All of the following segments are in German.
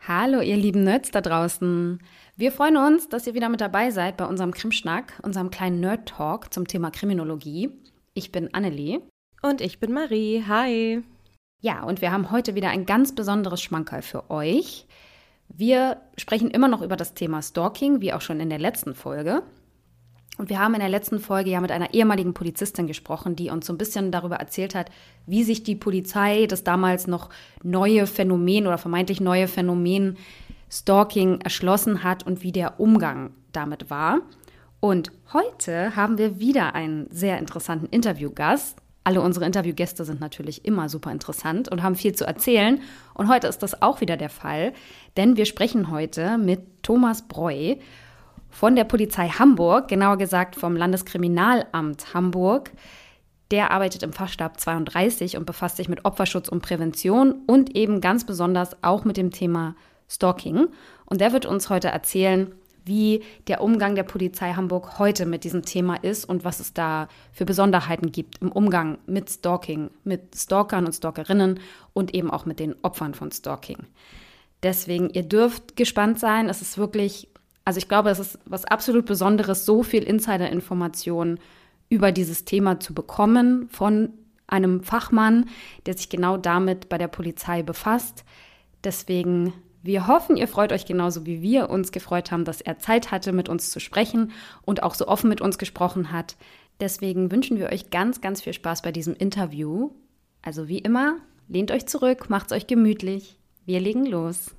Hallo, ihr lieben Nerds da draußen. Wir freuen uns, dass ihr wieder mit dabei seid bei unserem Krimschnack, unserem kleinen Nerd-Talk zum Thema Kriminologie. Ich bin Annelie. Und ich bin Marie. Hi. Ja, und wir haben heute wieder ein ganz besonderes Schmankerl für euch. Wir sprechen immer noch über das Thema Stalking, wie auch schon in der letzten Folge. Und wir haben in der letzten Folge ja mit einer ehemaligen Polizistin gesprochen, die uns so ein bisschen darüber erzählt hat, wie sich die Polizei das damals noch neue Phänomen oder vermeintlich neue Phänomen Stalking erschlossen hat und wie der Umgang damit war. Und heute haben wir wieder einen sehr interessanten Interviewgast. Alle unsere Interviewgäste sind natürlich immer super interessant und haben viel zu erzählen. Und heute ist das auch wieder der Fall, denn wir sprechen heute mit Thomas Breu von der Polizei Hamburg, genauer gesagt vom Landeskriminalamt Hamburg. Der arbeitet im Fachstab 32 und befasst sich mit Opferschutz und Prävention und eben ganz besonders auch mit dem Thema Stalking. Und der wird uns heute erzählen, wie der Umgang der Polizei Hamburg heute mit diesem Thema ist und was es da für Besonderheiten gibt im Umgang mit Stalking, mit Stalkern und Stalkerinnen und eben auch mit den Opfern von Stalking. Deswegen, ihr dürft gespannt sein. Es ist wirklich, also ich glaube, es ist was absolut Besonderes, so viel Insider-Informationen über dieses Thema zu bekommen von einem Fachmann, der sich genau damit bei der Polizei befasst. Deswegen, wir hoffen, ihr freut euch genauso wie wir uns gefreut haben, dass er Zeit hatte, mit uns zu sprechen und auch so offen mit uns gesprochen hat. Deswegen wünschen wir euch ganz, ganz viel Spaß bei diesem Interview. Also wie immer, lehnt euch zurück, macht's euch gemütlich. Wir legen los.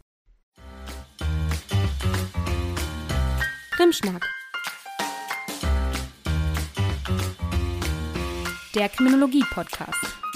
Krimschnack. Der Kriminologie-Podcast.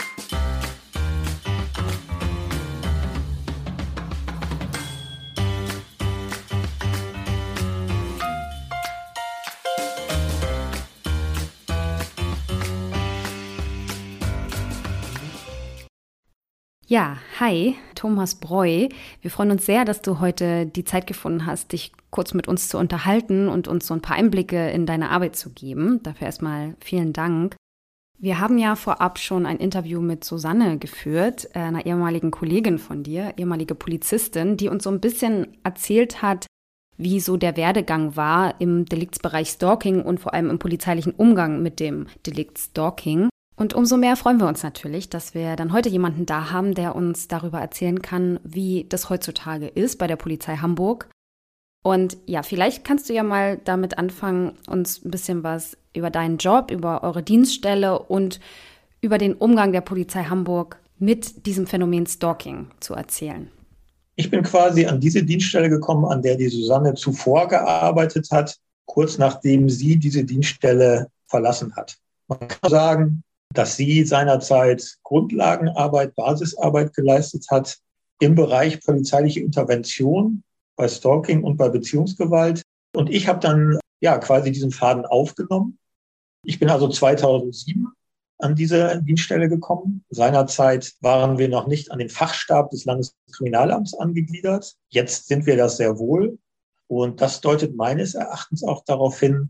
Ja, hi, Thomas Breu. Wir freuen uns sehr, dass du heute die Zeit gefunden hast, dich kurz mit uns zu unterhalten und uns so ein paar Einblicke in deine Arbeit zu geben. Dafür erstmal vielen Dank. Wir haben ja vorab schon ein Interview mit Susanne geführt, einer ehemaligen Kollegin von dir, ehemalige Polizistin, die uns so ein bisschen erzählt hat, wie so der Werdegang war im Deliktsbereich Stalking und vor allem im polizeilichen Umgang mit dem Delikt Stalking. Und umso mehr freuen wir uns natürlich, dass wir dann heute jemanden da haben, der uns darüber erzählen kann, wie das heutzutage ist bei der Polizei Hamburg. Und ja, vielleicht kannst du ja mal damit anfangen, uns ein bisschen was über deinen Job, über eure Dienststelle und über den Umgang der Polizei Hamburg mit diesem Phänomen Stalking zu erzählen. Ich bin quasi an diese Dienststelle gekommen, an der die Susanne zuvor gearbeitet hat, kurz nachdem sie diese Dienststelle verlassen hat. Man kann sagen, dass sie seinerzeit Grundlagenarbeit, Basisarbeit geleistet hat im Bereich polizeiliche Intervention bei Stalking und bei Beziehungsgewalt. Und ich habe dann quasi diesen Faden aufgenommen. Ich bin also 2007 an diese Dienststelle gekommen. Seinerzeit waren wir noch nicht an den Fachstab des Landeskriminalamts angegliedert. Jetzt sind wir das sehr wohl. Und das deutet meines Erachtens auch darauf hin,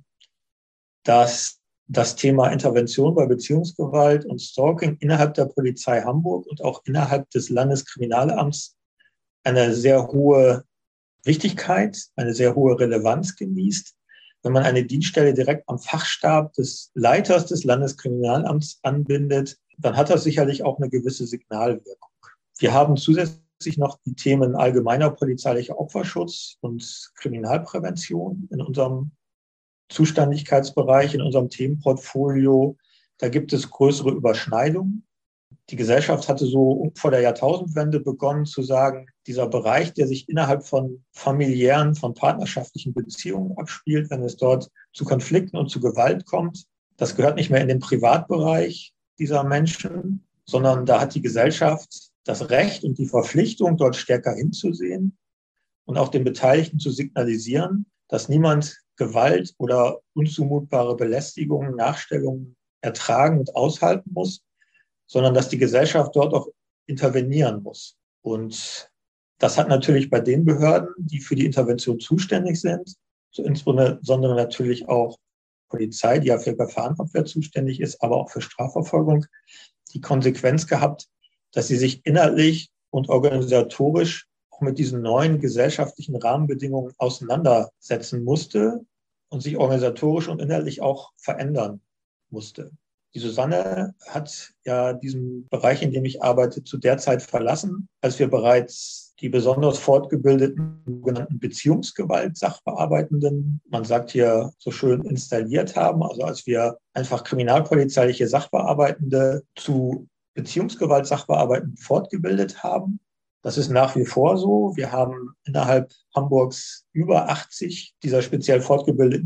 dass das Thema Intervention bei Beziehungsgewalt und Stalking innerhalb der Polizei Hamburg und auch innerhalb des Landeskriminalamts eine sehr hohe Wichtigkeit, eine sehr hohe Relevanz genießt. Wenn man eine Dienststelle direkt am Fachstab des Leiters des Landeskriminalamts anbindet, dann hat das sicherlich auch eine gewisse Signalwirkung. Wir haben zusätzlich noch die Themen allgemeiner polizeilicher Opferschutz und Kriminalprävention in unserem Zuständigkeitsbereich, in unserem Themenportfolio. Da gibt es größere Überschneidungen. Die Gesellschaft hatte so vor der Jahrtausendwende begonnen zu sagen, dieser Bereich, der sich innerhalb von familiären, von partnerschaftlichen Beziehungen abspielt, wenn es dort zu Konflikten und zu Gewalt kommt, das gehört nicht mehr in den Privatbereich dieser Menschen, sondern da hat die Gesellschaft das Recht und die Verpflichtung, dort stärker hinzusehen und auch den Beteiligten zu signalisieren, dass niemand Gewalt oder unzumutbare Belästigungen, Nachstellungen ertragen und aushalten muss, sondern dass die Gesellschaft dort auch intervenieren muss. Und das hat natürlich bei den Behörden, die für die Intervention zuständig sind, so insbesondere natürlich auch Polizei, die ja für Gefahrenabwehr zuständig ist, aber auch für Strafverfolgung, die Konsequenz gehabt, dass sie sich inhaltlich und organisatorisch mit diesen neuen gesellschaftlichen Rahmenbedingungen auseinandersetzen musste und sich organisatorisch und inhaltlich auch verändern musste. Die Susanne hat ja diesen Bereich, in dem ich arbeite, zu der Zeit verlassen, als wir bereits die besonders fortgebildeten sogenannten Beziehungsgewalt-Sachbearbeitenden, man sagt hier so schön, installiert haben. Also als wir einfach kriminalpolizeiliche Sachbearbeitende zu Beziehungsgewalt-Sachbearbeitenden fortgebildet haben. Das ist nach wie vor so. Wir haben innerhalb Hamburgs über 80 dieser speziell fortgebildeten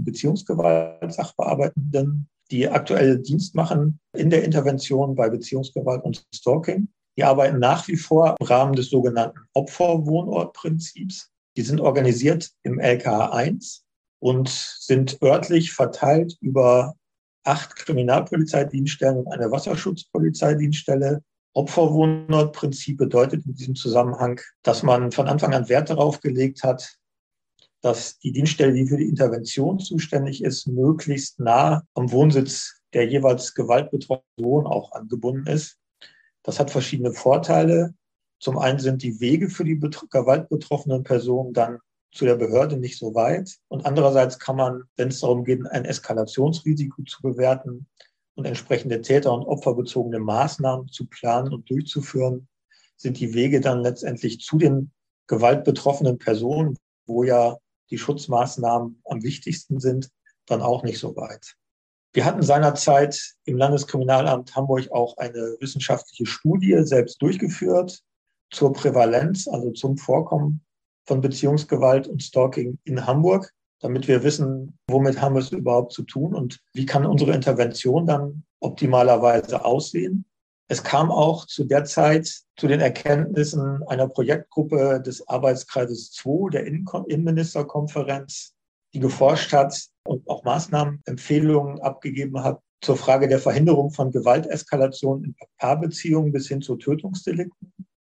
Beziehungsgewalt-Sachbearbeitenden, die aktuell Dienst machen in der Intervention bei Beziehungsgewalt und Stalking. Die arbeiten nach wie vor im Rahmen des sogenannten Opferwohnortprinzips. Die sind organisiert im LKA 1 und sind örtlich verteilt über 8 Kriminalpolizeidienststellen und eine Wasserschutzpolizeidienststelle. Opferwohnortprinzip bedeutet in diesem Zusammenhang, dass man von Anfang an Wert darauf gelegt hat, dass die Dienststelle, die für die Intervention zuständig ist, möglichst nah am Wohnsitz der jeweils gewaltbetroffenen Person auch angebunden ist. Das hat verschiedene Vorteile. Zum einen sind die Wege für die gewaltbetroffenen Personen dann zu der Behörde nicht so weit. Und andererseits kann man, wenn es darum geht, ein Eskalationsrisiko zu bewerten und entsprechende täter- und opferbezogene Maßnahmen zu planen und durchzuführen, sind die Wege dann letztendlich zu den gewaltbetroffenen Personen, wo ja die Schutzmaßnahmen am wichtigsten sind, dann auch nicht so weit. Wir hatten seinerzeit im Landeskriminalamt Hamburg auch eine wissenschaftliche Studie selbst durchgeführt zur Prävalenz, also zum Vorkommen von Beziehungsgewalt und Stalking in Hamburg, damit wir wissen, womit haben wir es überhaupt zu tun und wie kann unsere Intervention dann optimalerweise aussehen. Es kam auch zu der Zeit zu den Erkenntnissen einer Projektgruppe des Arbeitskreises 2 der Innenministerkonferenz, die geforscht hat und auch Maßnahmenempfehlungen abgegeben hat zur Frage der Verhinderung von Gewalteskalation in Paarbeziehungen bis hin zu Tötungsdelikten.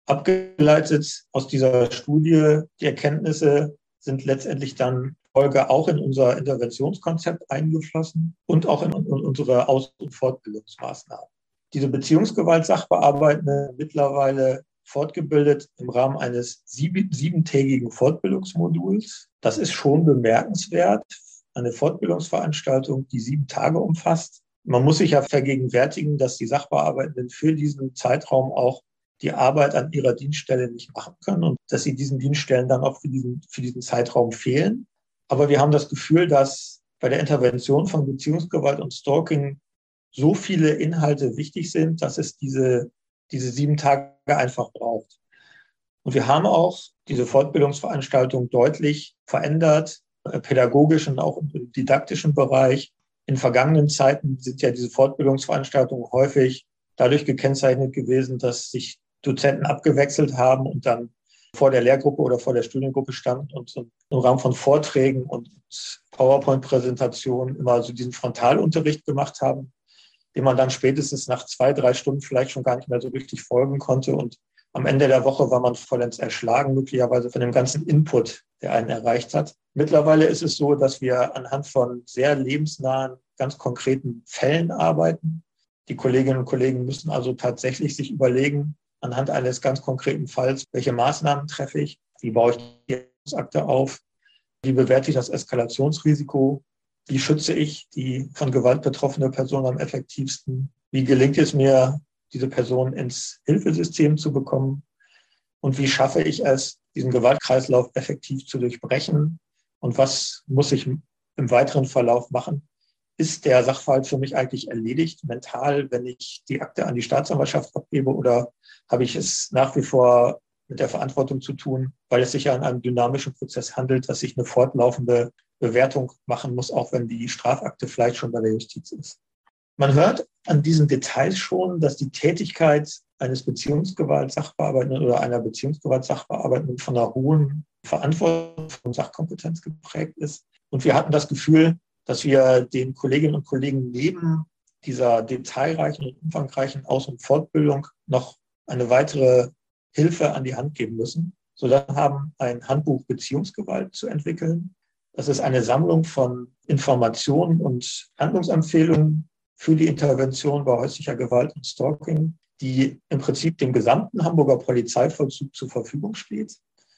Abgeleitet aus dieser Studie, die Erkenntnisse sind letztendlich dann Folge auch in unser Interventionskonzept eingeflossen und auch in unsere Aus- und Fortbildungsmaßnahmen. Diese Beziehungsgewalt-Sachbearbeitende mittlerweile fortgebildet im Rahmen eines 7-tägigen Fortbildungsmoduls. Das ist schon bemerkenswert. Eine Fortbildungsveranstaltung, die 7 Tage umfasst. Man muss sich ja vergegenwärtigen, dass die Sachbearbeitenden für diesen Zeitraum auch die Arbeit an ihrer Dienststelle nicht machen können und dass sie diesen Dienststellen dann auch für diesen Zeitraum fehlen. Aber wir haben das Gefühl, dass bei der Intervention von Beziehungsgewalt und Stalking so viele Inhalte wichtig sind, dass es diese 7 Tage einfach braucht. Und wir haben auch diese Fortbildungsveranstaltung deutlich verändert, pädagogisch und auch im didaktischen Bereich. In vergangenen Zeiten sind ja diese Fortbildungsveranstaltungen häufig dadurch gekennzeichnet gewesen, dass sich Dozenten abgewechselt haben und dann vor der Lehrgruppe oder vor der Studiengruppe standen und im Rahmen von Vorträgen und PowerPoint-Präsentationen immer so diesen Frontalunterricht gemacht haben, dem man dann spätestens nach 2-3 Stunden vielleicht schon gar nicht mehr so richtig folgen konnte. Und am Ende der Woche war man vollends erschlagen, möglicherweise von dem ganzen Input, der einen erreicht hat. Mittlerweile ist es so, dass wir anhand von sehr lebensnahen, ganz konkreten Fällen arbeiten. Die Kolleginnen und Kollegen müssen also tatsächlich sich überlegen, anhand eines ganz konkreten Falls, welche Maßnahmen treffe ich, wie baue ich die Akte auf, wie bewerte ich das Eskalationsrisiko, wie schütze ich die von Gewalt betroffene Person am effektivsten, wie gelingt es mir, diese Person ins Hilfesystem zu bekommen und wie schaffe ich es, diesen Gewaltkreislauf effektiv zu durchbrechen und was muss ich im weiteren Verlauf machen. Ist der Sachverhalt für mich eigentlich erledigt, mental, wenn ich die Akte an die Staatsanwaltschaft abgebe, oder habe ich es nach wie vor mit der Verantwortung zu tun, weil es sich ja in einem dynamischen Prozess handelt, dass ich eine fortlaufende Bewertung machen muss, auch wenn die Strafakte vielleicht schon bei der Justiz ist. Man hört an diesen Details schon, dass die Tätigkeit eines Beziehungsgewalt-Sachbearbeitenden oder einer Beziehungsgewalt-Sachbearbeitenden von einer hohen Verantwortung und Sachkompetenz geprägt ist. Und wir hatten das Gefühl, dass wir den Kolleginnen und Kollegen neben dieser detailreichen und umfangreichen Aus- und Fortbildung noch eine weitere Hilfe an die Hand geben müssen. So dann haben ein Handbuch Beziehungsgewalt zu entwickeln. Das ist eine Sammlung von Informationen und Handlungsempfehlungen für die Intervention bei häuslicher Gewalt und Stalking, die im Prinzip dem gesamten Hamburger Polizeivollzug zur Verfügung steht.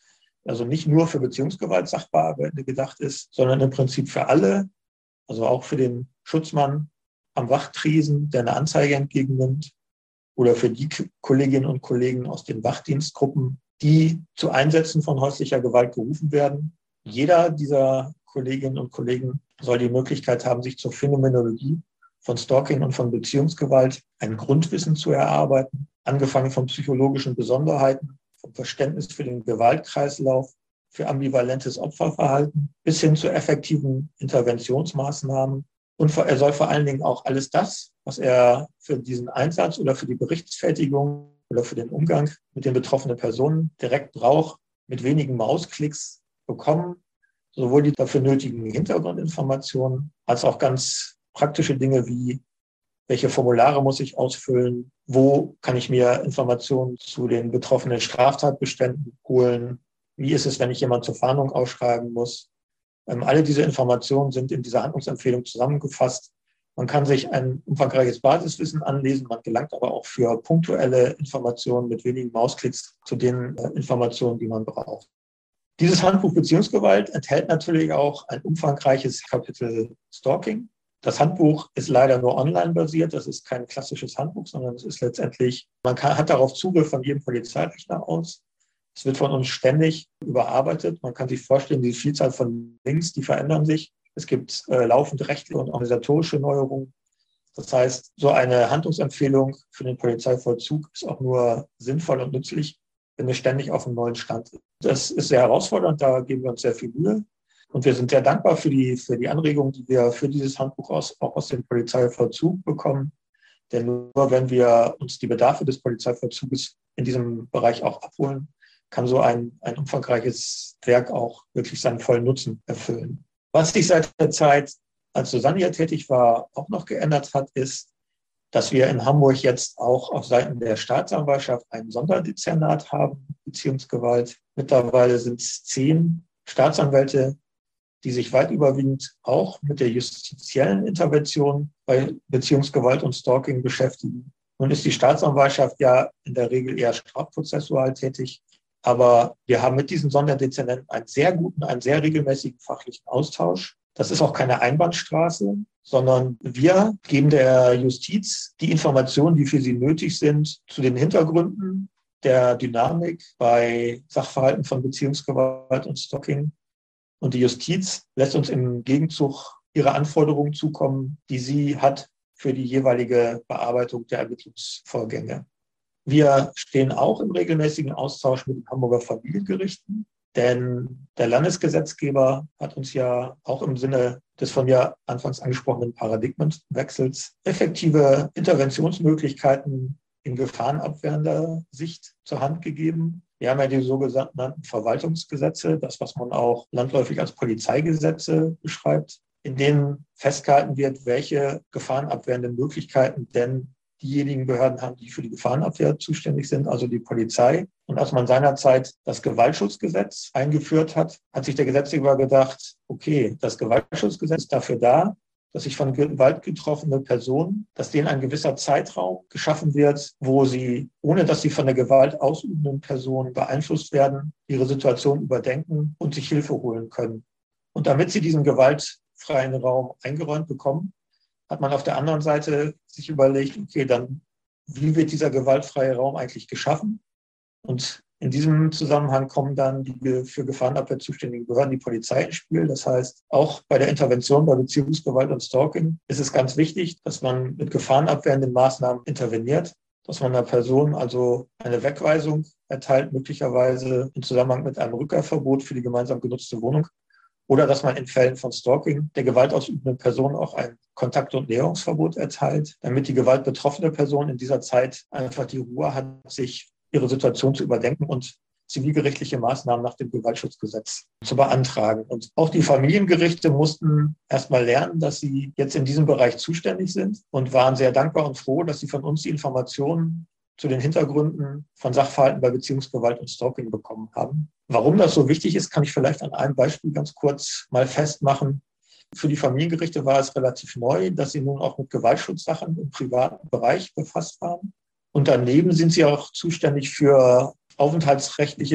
also nicht nur für Beziehungsgewalt-Sachbearbeitende gedacht ist, sondern im Prinzip für alle, also auch für den Schutzmann am Wachtresen, der eine Anzeige entgegennimmt, oder für die Kolleginnen und Kollegen aus den Wachdienstgruppen, die zu Einsätzen von häuslicher Gewalt gerufen werden. Jeder dieser Kolleginnen und Kollegen soll die Möglichkeit haben, sich zur Phänomenologie von Stalking und von Beziehungsgewalt ein Grundwissen zu erarbeiten, angefangen von psychologischen Besonderheiten, vom Verständnis für den Gewaltkreislauf, für ambivalentes Opferverhalten bis hin zu effektiven Interventionsmaßnahmen. Und er soll vor allen Dingen auch alles das, was er für diesen Einsatz oder für die Berichtsfertigung oder für den Umgang mit den betroffenen Personen direkt braucht, mit wenigen Mausklicks bekommen. Sowohl die dafür nötigen Hintergrundinformationen als auch ganz praktische Dinge wie, welche Formulare muss ich ausfüllen, wo kann ich mir Informationen zu den betroffenen Straftatbeständen holen, wie ist es, wenn ich jemanden zur Fahndung ausschreiben muss. Alle diese Informationen sind in dieser Handlungsempfehlung zusammengefasst. Man kann sich ein umfangreiches Basiswissen anlesen, man gelangt aber auch für punktuelle Informationen mit wenigen Mausklicks zu den Informationen, die man braucht. Dieses Handbuch Beziehungsgewalt enthält natürlich auch ein umfangreiches Kapitel Stalking. Das Handbuch ist leider nur online basiert. Das ist kein klassisches Handbuch, sondern es ist letztendlich, hat darauf Zugriff von jedem Polizeirechner aus. Es wird von uns ständig überarbeitet. Man kann sich vorstellen, die Vielzahl von Links, die verändern sich. Es gibt laufend rechtliche und organisatorische Neuerungen. Das heißt, so eine Handlungsempfehlung für den Polizeivollzug ist auch nur sinnvoll und nützlich, wenn es ständig auf einem neuen Stand ist. Das ist sehr herausfordernd, da geben wir uns sehr viel Mühe. Und wir sind sehr dankbar für die Anregungen, die wir für dieses Handbuch auch aus dem Polizeivollzug bekommen. Denn nur wenn wir uns die Bedarfe des Polizeivollzuges in diesem Bereich auch abholen, kann so ein umfangreiches Werk auch wirklich seinen vollen Nutzen erfüllen. Was sich seit der Zeit, als Susanne hier tätig war, auch noch geändert hat, ist, dass wir in Hamburg jetzt auch auf Seiten der Staatsanwaltschaft ein Sonderdezernat haben, Beziehungsgewalt. Mittlerweile sind es 10 Staatsanwälte, die sich weit überwiegend auch mit der justiziellen Intervention bei Beziehungsgewalt und Stalking beschäftigen. Nun ist die Staatsanwaltschaft ja in der Regel eher strafprozessual tätig. Aber wir haben mit diesen Sonderdezernenten einen sehr guten, einen sehr regelmäßigen fachlichen Austausch. Das ist auch keine Einbahnstraße, sondern wir geben der Justiz die Informationen, die für sie nötig sind, zu den Hintergründen der Dynamik bei Sachverhalten von Beziehungsgewalt und Stalking. Und die Justiz lässt uns im Gegenzug ihre Anforderungen zukommen, die sie hat für die jeweilige Bearbeitung der Ermittlungsvorgänge. Wir stehen auch im regelmäßigen Austausch mit den Hamburger Familiengerichten, denn der Landesgesetzgeber hat uns ja auch im Sinne des von mir anfangs angesprochenen Paradigmenwechsels effektive Interventionsmöglichkeiten in gefahrenabwehrender Sicht zur Hand gegeben. Wir haben ja die sogenannten Verwaltungsgesetze, das, was man auch landläufig als Polizeigesetze beschreibt, in denen festgehalten wird, welche gefahrenabwehrenden Möglichkeiten denn diejenigen Behörden haben, die für die Gefahrenabwehr zuständig sind, also die Polizei. Und als man seinerzeit das Gewaltschutzgesetz eingeführt hat, hat sich der Gesetzgeber gedacht, okay, das Gewaltschutzgesetz ist dafür da, dass sich von Gewalt getroffene Personen, dass denen ein gewisser Zeitraum geschaffen wird, wo sie, ohne dass sie von der Gewalt ausübenden Person beeinflusst werden, ihre Situation überdenken und sich Hilfe holen können. Und damit sie diesen gewaltfreien Raum eingeräumt bekommen, hat man auf der anderen Seite sich überlegt, okay, dann wie wird dieser gewaltfreie Raum eigentlich geschaffen? Und in diesem Zusammenhang kommen dann die für Gefahrenabwehr zuständigen Behörden, die Polizei ins Spiel. Das heißt, auch bei der Intervention bei Beziehungsgewalt und Stalking ist es ganz wichtig, dass man mit gefahrenabwehrenden Maßnahmen interveniert, dass man einer Person also eine Wegweisung erteilt, möglicherweise im Zusammenhang mit einem Rückkehrverbot für die gemeinsam genutzte Wohnung, oder dass man in Fällen von Stalking der gewaltausübenden Person auch ein Kontakt- und Näherungsverbot erteilt, damit die gewaltbetroffene Person in dieser Zeit einfach die Ruhe hat, sich ihre Situation zu überdenken und zivilgerichtliche Maßnahmen nach dem Gewaltschutzgesetz zu beantragen. Und auch die Familiengerichte mussten erstmal lernen, dass sie jetzt in diesem Bereich zuständig sind und waren sehr dankbar und froh, dass sie von uns die Informationen zu den Hintergründen von Sachverhalten bei Beziehungsgewalt und Stalking bekommen haben. Warum das so wichtig ist, kann ich vielleicht an einem Beispiel ganz kurz mal festmachen. Für die Familiengerichte war es relativ neu, dass sie nun auch mit Gewaltschutzsachen im privaten Bereich befasst waren. Und daneben sind sie auch zuständig für aufenthaltsrechtliche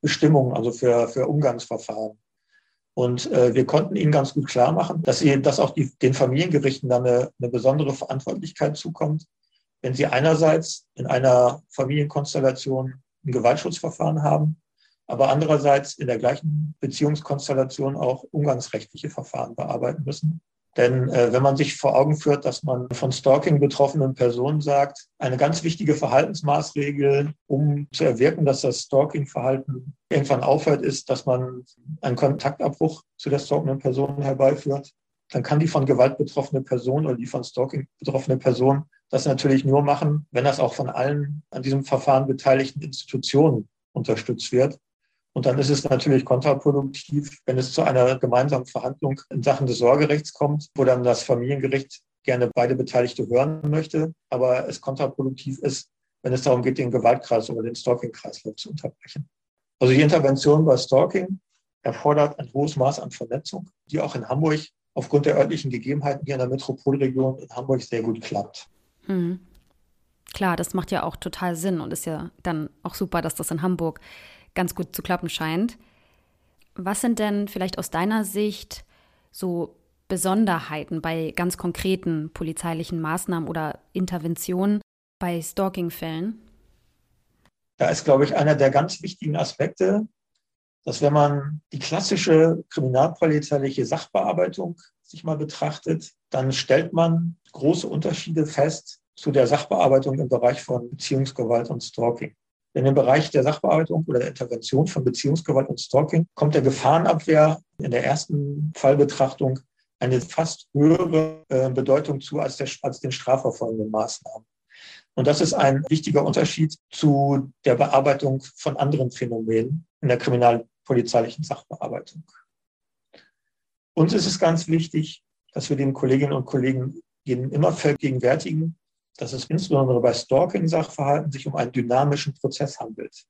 Bestimmungen, also für Umgangsverfahren. Und wir konnten ihnen ganz gut klar machen, dass auch den Familiengerichten dann eine besondere Verantwortlichkeit zukommt, wenn sie einerseits in einer Familienkonstellation ein Gewaltschutzverfahren haben, aber andererseits in der gleichen Beziehungskonstellation auch umgangsrechtliche Verfahren bearbeiten müssen. Denn wenn man sich vor Augen führt, dass man von Stalking betroffenen Personen sagt, eine ganz wichtige Verhaltensmaßregel, um zu erwirken, dass das Stalking-Verhalten irgendwann aufhört, ist, dass man einen Kontaktabbruch zu der stalkenden Person herbeiführt, dann kann die von Gewalt betroffene Person oder die von Stalking betroffene Person das natürlich nur machen, wenn das auch von allen an diesem Verfahren beteiligten Institutionen unterstützt wird. Und dann ist es natürlich kontraproduktiv, wenn es zu einer gemeinsamen Verhandlung in Sachen des Sorgerechts kommt, wo dann das Familiengericht gerne beide Beteiligte hören möchte, aber es kontraproduktiv ist, wenn es darum geht, den Gewaltkreis oder den Stalking-Kreislauf zu unterbrechen. Also die Intervention bei Stalking erfordert ein hohes Maß an Vernetzung, die auch in Hamburg aufgrund der örtlichen Gegebenheiten hier in der Metropolregion in Hamburg sehr gut klappt. Hm. Klar, das macht ja auch total Sinn und ist ja dann auch super, dass das in Hamburg ganz gut zu klappen scheint. Was sind denn vielleicht aus deiner Sicht so Besonderheiten bei ganz konkreten polizeilichen Maßnahmen oder Interventionen bei Stalking-Fällen? Da ist, glaube ich, einer der ganz wichtigen Aspekte, dass wenn man die klassische kriminalpolizeiliche Sachbearbeitung sich mal betrachtet, dann stellt man große Unterschiede fest zu der Sachbearbeitung im Bereich von Beziehungsgewalt und Stalking. Denn im Bereich der Sachbearbeitung oder der Intervention von Beziehungsgewalt und Stalking kommt der Gefahrenabwehr in der ersten Fallbetrachtung eine fast höhere Bedeutung zu als den strafverfolgenden Maßnahmen. Und das ist ein wichtiger Unterschied zu der Bearbeitung von anderen Phänomenen in der kriminalpolizeilichen Sachbearbeitung. Uns ist es ganz wichtig, dass wir den Kolleginnen und Kollegen immer vergegenwärtigen, dass es insbesondere bei Stalking-Sachverhalten sich um einen dynamischen Prozess handelt,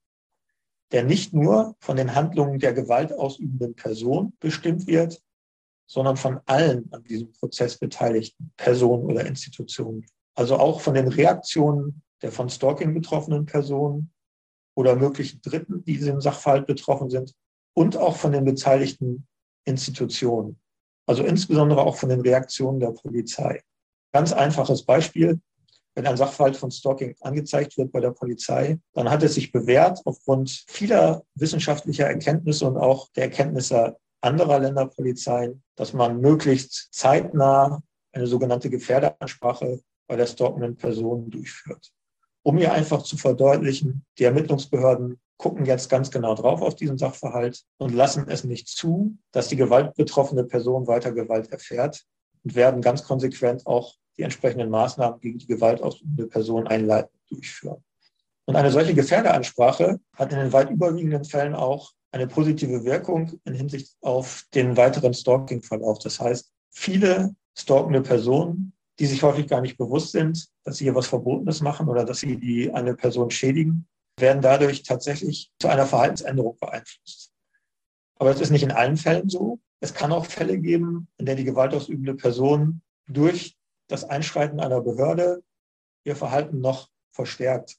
der nicht nur von den Handlungen der gewaltausübenden Person bestimmt wird, sondern von allen an diesem Prozess beteiligten Personen oder Institutionen. Also auch von den Reaktionen der von Stalking betroffenen Personen oder möglichen Dritten, die diesem Sachverhalt betroffen sind, und auch von den beteiligten Institutionen. Also insbesondere auch von den Reaktionen der Polizei. Ganz einfaches Beispiel. Wenn ein Sachverhalt von Stalking angezeigt wird bei der Polizei, dann hat es sich bewährt, aufgrund vieler wissenschaftlicher Erkenntnisse und auch der Erkenntnisse anderer Länderpolizeien, dass man möglichst zeitnah eine sogenannte Gefährderansprache bei der stalkenden Person durchführt. Um hier einfach zu verdeutlichen, die Ermittlungsbehörden gucken jetzt ganz genau drauf auf diesen Sachverhalt und lassen es nicht zu, dass die gewaltbetroffene Person weiter Gewalt erfährt und werden ganz konsequent auch die entsprechenden Maßnahmen gegen die gewaltausübende Person einleitend durchführen. Und eine solche Gefährderansprache hat in den weit überwiegenden Fällen auch eine positive Wirkung in Hinsicht auf den weiteren Stalking-Verlauf. Das heißt, viele stalkende Personen, die sich häufig gar nicht bewusst sind, dass sie hier was Verbotenes machen oder dass sie eine Person schädigen, werden dadurch tatsächlich zu einer Verhaltensänderung beeinflusst. Aber es ist nicht in allen Fällen so. Es kann auch Fälle geben, in denen die gewaltausübende Person durch das Einschreiten einer Behörde ihr Verhalten noch verstärkt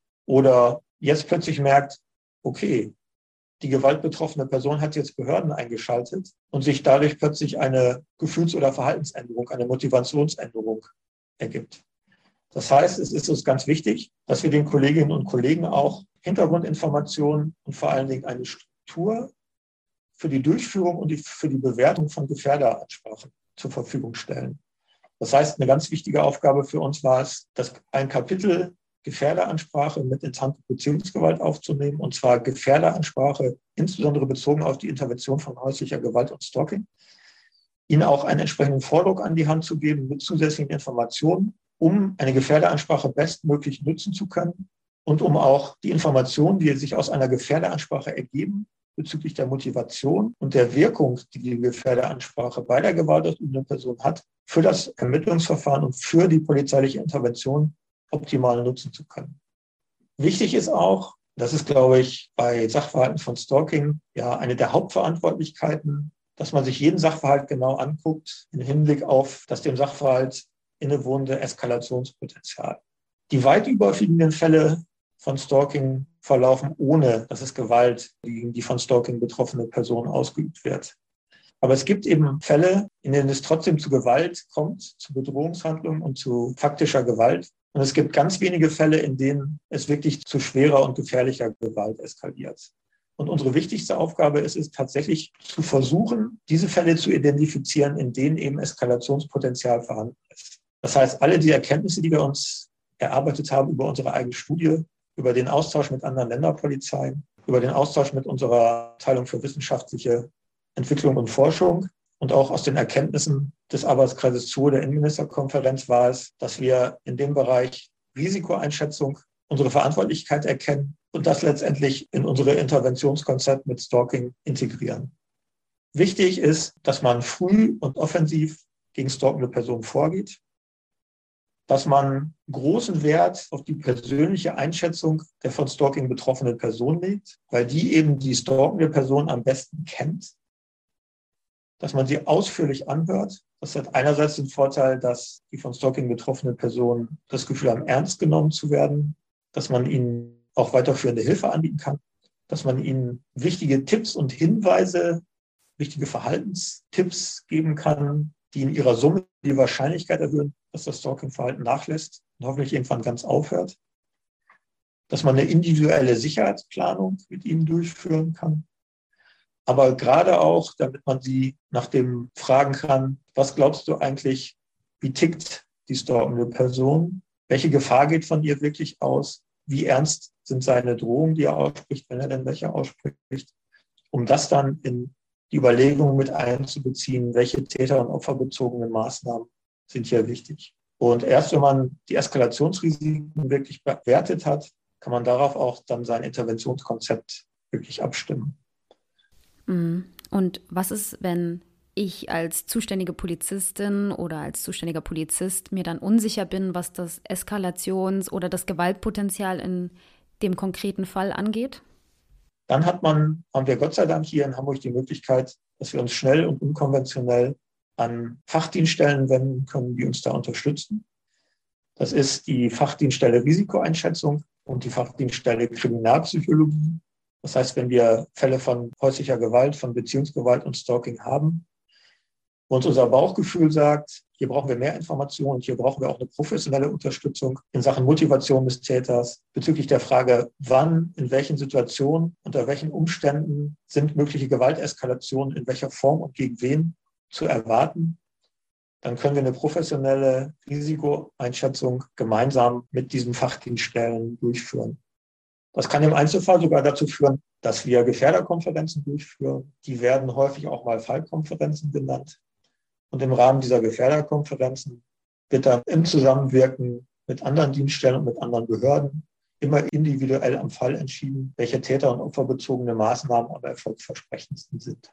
oder jetzt plötzlich merkt, okay, die gewaltbetroffene Person hat jetzt Behörden eingeschaltet und sich dadurch plötzlich eine Gefühls- oder Verhaltensänderung, eine Motivationsänderung ergibt. Das heißt, es ist uns ganz wichtig, dass wir den Kolleginnen und Kollegen auch Hintergrundinformationen und vor allen Dingen eine Struktur für die Durchführung und für die Bewertung von Gefährderansprachen zur Verfügung stellen. Das heißt, eine ganz wichtige Aufgabe für uns war es, ein Kapitel Gefährderansprache mit ins Handbuch Beziehungsgewalt aufzunehmen, und zwar Gefährderansprache insbesondere bezogen auf die Intervention von häuslicher Gewalt und Stalking, ihnen auch einen entsprechenden Vordruck an die Hand zu geben mit zusätzlichen Informationen, um eine Gefährderansprache bestmöglich nutzen zu können und um auch die Informationen, die sich aus einer Gefährderansprache ergeben, bezüglich der Motivation und der Wirkung, die die Gefährderansprache bei der gewaltausübenden Person hat, für das Ermittlungsverfahren und für die polizeiliche Intervention optimal nutzen zu können. Wichtig ist auch, das ist, glaube ich, bei Sachverhalten von Stalking ja eine der Hauptverantwortlichkeiten, dass man sich jeden Sachverhalt genau anguckt im Hinblick auf das dem Sachverhalt innewohnende Eskalationspotenzial. Die weit überwiegenden Fälle von Stalking verlaufen, ohne dass es Gewalt gegen die von Stalking betroffene Person ausgeübt wird. Aber es gibt eben Fälle, in denen es trotzdem zu Gewalt kommt, zu Bedrohungshandlungen und zu faktischer Gewalt. Und es gibt ganz wenige Fälle, in denen es wirklich zu schwerer und gefährlicher Gewalt eskaliert. Und unsere wichtigste Aufgabe ist es tatsächlich zu versuchen, diese Fälle zu identifizieren, in denen eben Eskalationspotenzial vorhanden ist. Das heißt, alle die Erkenntnisse, die wir uns erarbeitet haben über unsere eigene Studie, über den Austausch mit anderen Länderpolizeien, über den Austausch mit unserer Abteilung für wissenschaftliche Entwicklung und Forschung und auch aus den Erkenntnissen des Arbeitskreises 2 der Innenministerkonferenz war es, dass wir in dem Bereich Risikoeinschätzung unsere Verantwortlichkeit erkennen und das letztendlich in unsere Interventionskonzept mit Stalking integrieren. Wichtig ist, dass man früh und offensiv gegen stalkende Personen vorgeht, dass man großen Wert auf die persönliche Einschätzung der von Stalking betroffenen Person legt, weil die eben die stalkende Person am besten kennt, dass man sie ausführlich anhört. Das hat einerseits den Vorteil, dass die von Stalking betroffene Personen das Gefühl haben, ernst genommen zu werden, dass man ihnen auch weiterführende Hilfe anbieten kann, dass man ihnen wichtige Tipps und Hinweise, wichtige Verhaltenstipps geben kann, die in ihrer Summe die Wahrscheinlichkeit erhöhen, dass das Stalking-Verhalten nachlässt und hoffentlich irgendwann ganz aufhört, dass man eine individuelle Sicherheitsplanung mit ihnen durchführen kann, aber gerade auch, damit man sie nach dem fragen kann, was glaubst du eigentlich, wie tickt die stalkende Person, welche Gefahr geht von ihr wirklich aus, wie ernst sind seine Drohungen, die er ausspricht, wenn er denn welche ausspricht, um das dann in die Überlegungen mit einzubeziehen, welche täter- und opferbezogenen Maßnahmen sind hier wichtig. Und erst wenn man die Eskalationsrisiken wirklich bewertet hat, kann man darauf auch dann sein Interventionskonzept wirklich abstimmen. Und was ist, wenn ich als zuständige Polizistin oder als zuständiger Polizist mir dann unsicher bin, was das Eskalations- oder das Gewaltpotenzial in dem konkreten Fall angeht? Dann haben wir Gott sei Dank hier in Hamburg die Möglichkeit, dass wir uns schnell und unkonventionell an Fachdienststellen wenden können, die uns da unterstützen. Das ist die Fachdienststelle Risikoeinschätzung und die Fachdienststelle Kriminalpsychologie. Das heißt, wenn wir Fälle von häuslicher Gewalt, von Beziehungsgewalt und Stalking haben und unser Bauchgefühl sagt, hier brauchen wir mehr Informationen, hier brauchen wir auch eine professionelle Unterstützung in Sachen Motivation des Täters bezüglich der Frage, wann, in welchen Situationen, unter welchen Umständen sind mögliche Gewalteskalationen in welcher Form und gegen wen zu erwarten, dann können wir eine professionelle Risikoeinschätzung gemeinsam mit diesen Fachdienststellen durchführen. Das kann im Einzelfall sogar dazu führen, dass wir Gefährderkonferenzen durchführen. Die werden häufig auch mal Fallkonferenzen genannt. Und im Rahmen dieser Gefährderkonferenzen wird dann im Zusammenwirken mit anderen Dienststellen und mit anderen Behörden immer individuell am Fall entschieden, welche täter- und opferbezogene Maßnahmen am erfolgsversprechendsten sind.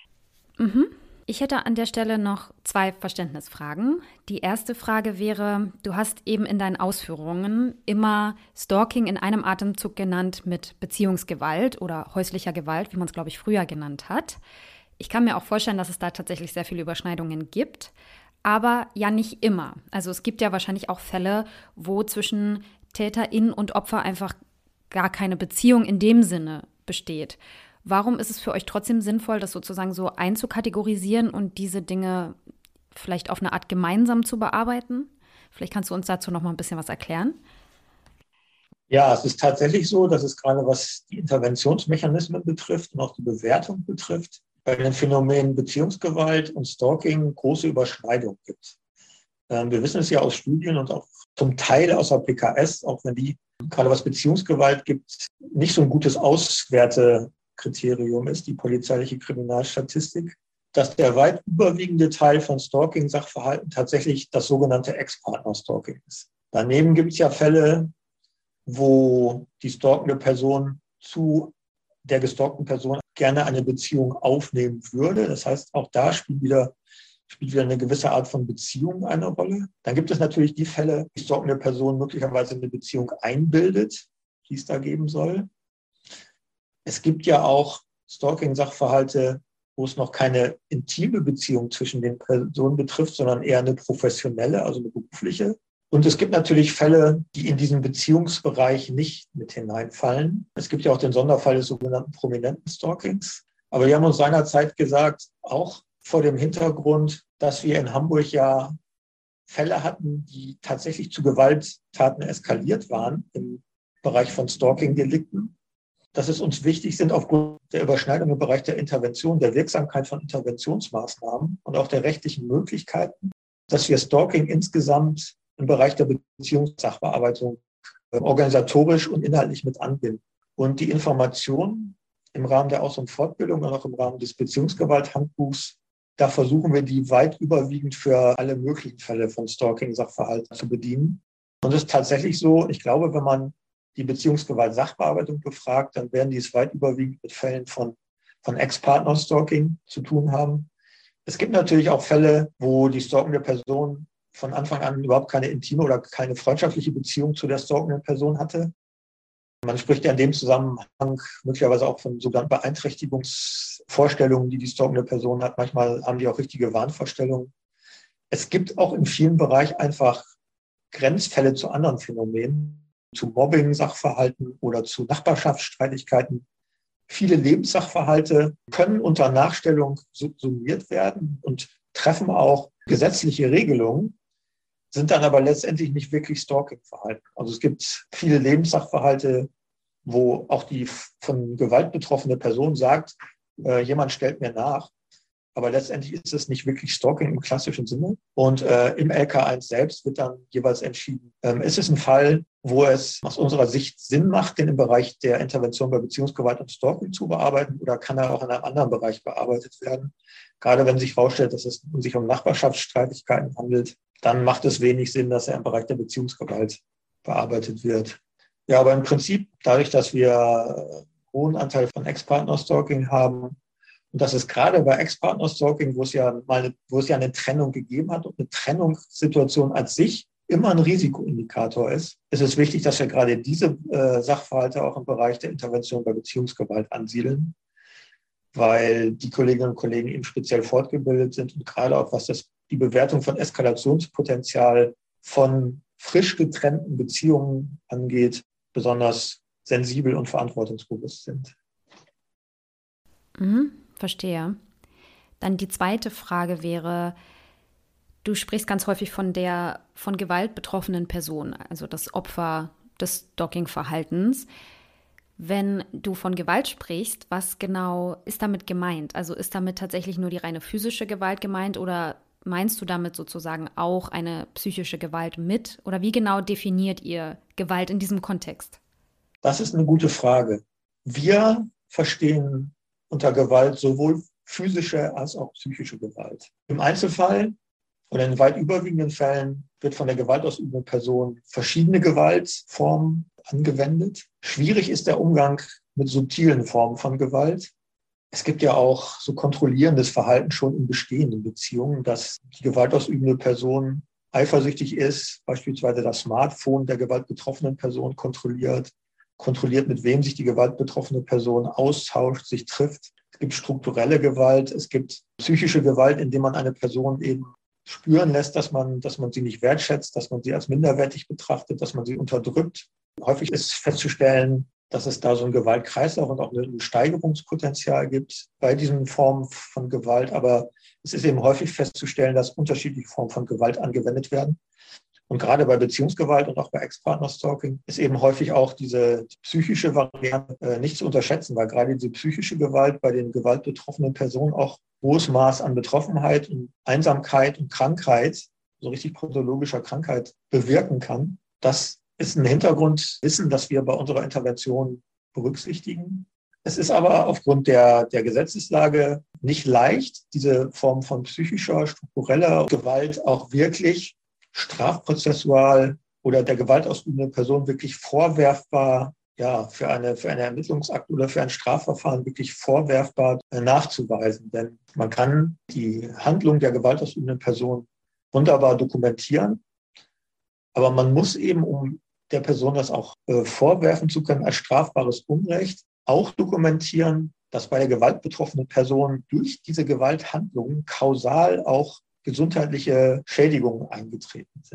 Ich hätte an der Stelle noch 2 Verständnisfragen. Die erste Frage wäre, du hast eben in deinen Ausführungen immer Stalking in einem Atemzug genannt mit Beziehungsgewalt oder häuslicher Gewalt, wie man es, glaube ich, früher genannt hat. Ich kann mir auch vorstellen, dass es da tatsächlich sehr viele Überschneidungen gibt, aber ja nicht immer. Also es gibt ja wahrscheinlich auch Fälle, wo zwischen Täterin und Opfer einfach gar keine Beziehung in dem Sinne besteht. Warum ist es für euch trotzdem sinnvoll, das sozusagen so einzukategorisieren und diese Dinge vielleicht auf eine Art gemeinsam zu bearbeiten? Vielleicht kannst du uns dazu noch mal ein bisschen was erklären. Ja, es ist tatsächlich so, dass es gerade was die Interventionsmechanismen betrifft und auch die Bewertung betrifft, bei den Phänomenen Beziehungsgewalt und Stalking große Überschneidungen gibt. Wir wissen es ja aus Studien und auch zum Teil aus der PKS, auch wenn die, gerade was Beziehungsgewalt gibt, nicht so ein gutes Auswertekriterium ist, die polizeiliche Kriminalstatistik, dass der weit überwiegende Teil von Stalking-Sachverhalten tatsächlich das sogenannte Ex-Partner-Stalking ist. Daneben gibt es ja Fälle, wo die stalkende Person zu der gestalkten Person gerne eine Beziehung aufnehmen würde. Das heißt, auch da spielt wieder eine gewisse Art von Beziehung eine Rolle. Dann gibt es natürlich die Fälle, die stalkende Person möglicherweise eine Beziehung einbildet, die es da geben soll. Es gibt ja auch Stalking-Sachverhalte, wo es noch keine intime Beziehung zwischen den Personen betrifft, sondern eher eine professionelle, also eine berufliche Und es gibt natürlich Fälle, die in diesen Beziehungsbereich nicht mit hineinfallen. Es gibt ja auch den Sonderfall des sogenannten prominenten Stalkings. Aber wir haben uns seinerzeit gesagt, auch vor dem Hintergrund, dass wir in Hamburg ja Fälle hatten, die tatsächlich zu Gewalttaten eskaliert waren im Bereich von Stalking-Delikten, dass es uns wichtig sind, aufgrund der Überschneidung im Bereich der Intervention, der Wirksamkeit von Interventionsmaßnahmen und auch der rechtlichen Möglichkeiten, dass wir Stalking insgesamt im Bereich der Beziehungssachbearbeitung organisatorisch und inhaltlich mit anbinden. Und die Informationen im Rahmen der Aus- und Fortbildung und auch im Rahmen des Beziehungsgewalthandbuchs, da versuchen wir, die weit überwiegend für alle möglichen Fälle von Stalking-Sachverhalten zu bedienen. Und es ist tatsächlich so, ich glaube, wenn man die Beziehungsgewalt-Sachbearbeitung befragt, dann werden die es weit überwiegend mit Fällen von Ex-Partner-Stalking zu tun haben. Es gibt natürlich auch Fälle, wo die stalkende Person von Anfang an überhaupt keine intime oder keine freundschaftliche Beziehung zu der stalkenden Person hatte. Man spricht ja in dem Zusammenhang möglicherweise auch von sogenannten Beeinträchtigungsvorstellungen, die die stalkende Person hat. Manchmal haben die auch richtige Wahnvorstellungen. Es gibt auch in vielen Bereichen einfach Grenzfälle zu anderen Phänomenen, zu Mobbing-Sachverhalten oder zu Nachbarschaftsstreitigkeiten. Viele Lebenssachverhalte können unter Nachstellung subsumiert werden und treffen auch gesetzliche Regelungen, sind dann aber letztendlich nicht wirklich Stalking-Verhalten. Also es gibt viele Lebenssachverhalte, wo auch die von Gewalt betroffene Person sagt, jemand stellt mir nach. Aber letztendlich ist es nicht wirklich Stalking im klassischen Sinne. Und im LK1 selbst wird dann jeweils entschieden, ist es ein Fall, wo es aus unserer Sicht Sinn macht, den im Bereich der Intervention bei Beziehungsgewalt und Stalking zu bearbeiten, oder kann er auch in einem anderen Bereich bearbeitet werden? Gerade wenn sich herausstellt, dass es sich um Nachbarschaftsstreitigkeiten handelt, dann macht es wenig Sinn, dass er im Bereich der Beziehungsgewalt bearbeitet wird. Ja, aber im Prinzip, dadurch, dass wir einen hohen Anteil von Ex-Partner-Stalking haben, und das ist gerade bei Ex-Partner-Stalking, wo es ja eine Trennung gegeben hat und eine Trennungssituation als sich immer ein Risikoindikator ist es wichtig, dass wir gerade diese Sachverhalte auch im Bereich der Intervention bei Beziehungsgewalt ansiedeln, weil die Kolleginnen und Kollegen eben speziell fortgebildet sind und gerade auch was die Bewertung von Eskalationspotenzial von frisch getrennten Beziehungen angeht, besonders sensibel und verantwortungsbewusst sind. Verstehe. Dann die zweite Frage wäre, du sprichst ganz häufig von der von Gewalt betroffenen Person, also das Opfer des Stalking-Verhaltens. Wenn du von Gewalt sprichst, was genau ist damit gemeint? Also ist damit tatsächlich nur die reine physische Gewalt gemeint oder meinst du damit sozusagen auch eine psychische Gewalt mit? Oder wie genau definiert ihr Gewalt in diesem Kontext? Das ist eine gute Frage. Wir verstehen unter Gewalt sowohl physische als auch psychische Gewalt. Im Einzelfall oder in weit überwiegenden Fällen wird von der gewaltausübenden Person verschiedene Gewaltformen angewendet. Schwierig ist der Umgang mit subtilen Formen von Gewalt. Es gibt ja auch so kontrollierendes Verhalten schon in bestehenden Beziehungen, dass die gewaltausübende Person eifersüchtig ist, beispielsweise das Smartphone der gewaltbetroffenen Person kontrolliert, mit wem sich die gewaltbetroffene Person austauscht, sich trifft. Es gibt strukturelle Gewalt, es gibt psychische Gewalt, indem man eine Person eben spüren lässt, dass man sie nicht wertschätzt, dass man sie als minderwertig betrachtet, dass man sie unterdrückt. Häufig ist festzustellen, dass es da so einen Gewaltkreislauf und auch ein Steigerungspotenzial gibt bei diesen Formen von Gewalt. Aber es ist eben häufig festzustellen, dass unterschiedliche Formen von Gewalt angewendet werden. Und gerade bei Beziehungsgewalt und auch bei Ex-Partner-Stalking ist eben häufig auch diese psychische Variante nicht zu unterschätzen, weil gerade diese psychische Gewalt bei den gewaltbetroffenen Personen auch hohes Maß an Betroffenheit und Einsamkeit und Krankheit, so richtig pathologischer Krankheit, bewirken kann. Das ist ein Hintergrundwissen, das wir bei unserer Intervention berücksichtigen. Es ist aber aufgrund der Gesetzeslage nicht leicht, diese Form von psychischer, struktureller Gewalt auch wirklich strafprozessual oder der gewaltausübenden Person wirklich vorwerfbar, für einen Ermittlungsakt oder für ein Strafverfahren wirklich vorwerfbar nachzuweisen. Denn man kann die Handlung der gewaltausübenden Person wunderbar dokumentieren, aber man muss eben, um der Person das auch vorwerfen zu können als strafbares Unrecht, auch dokumentieren, dass bei der gewaltbetroffenen Person durch diese Gewalthandlungen kausal auch gesundheitliche Schädigungen eingetreten sind.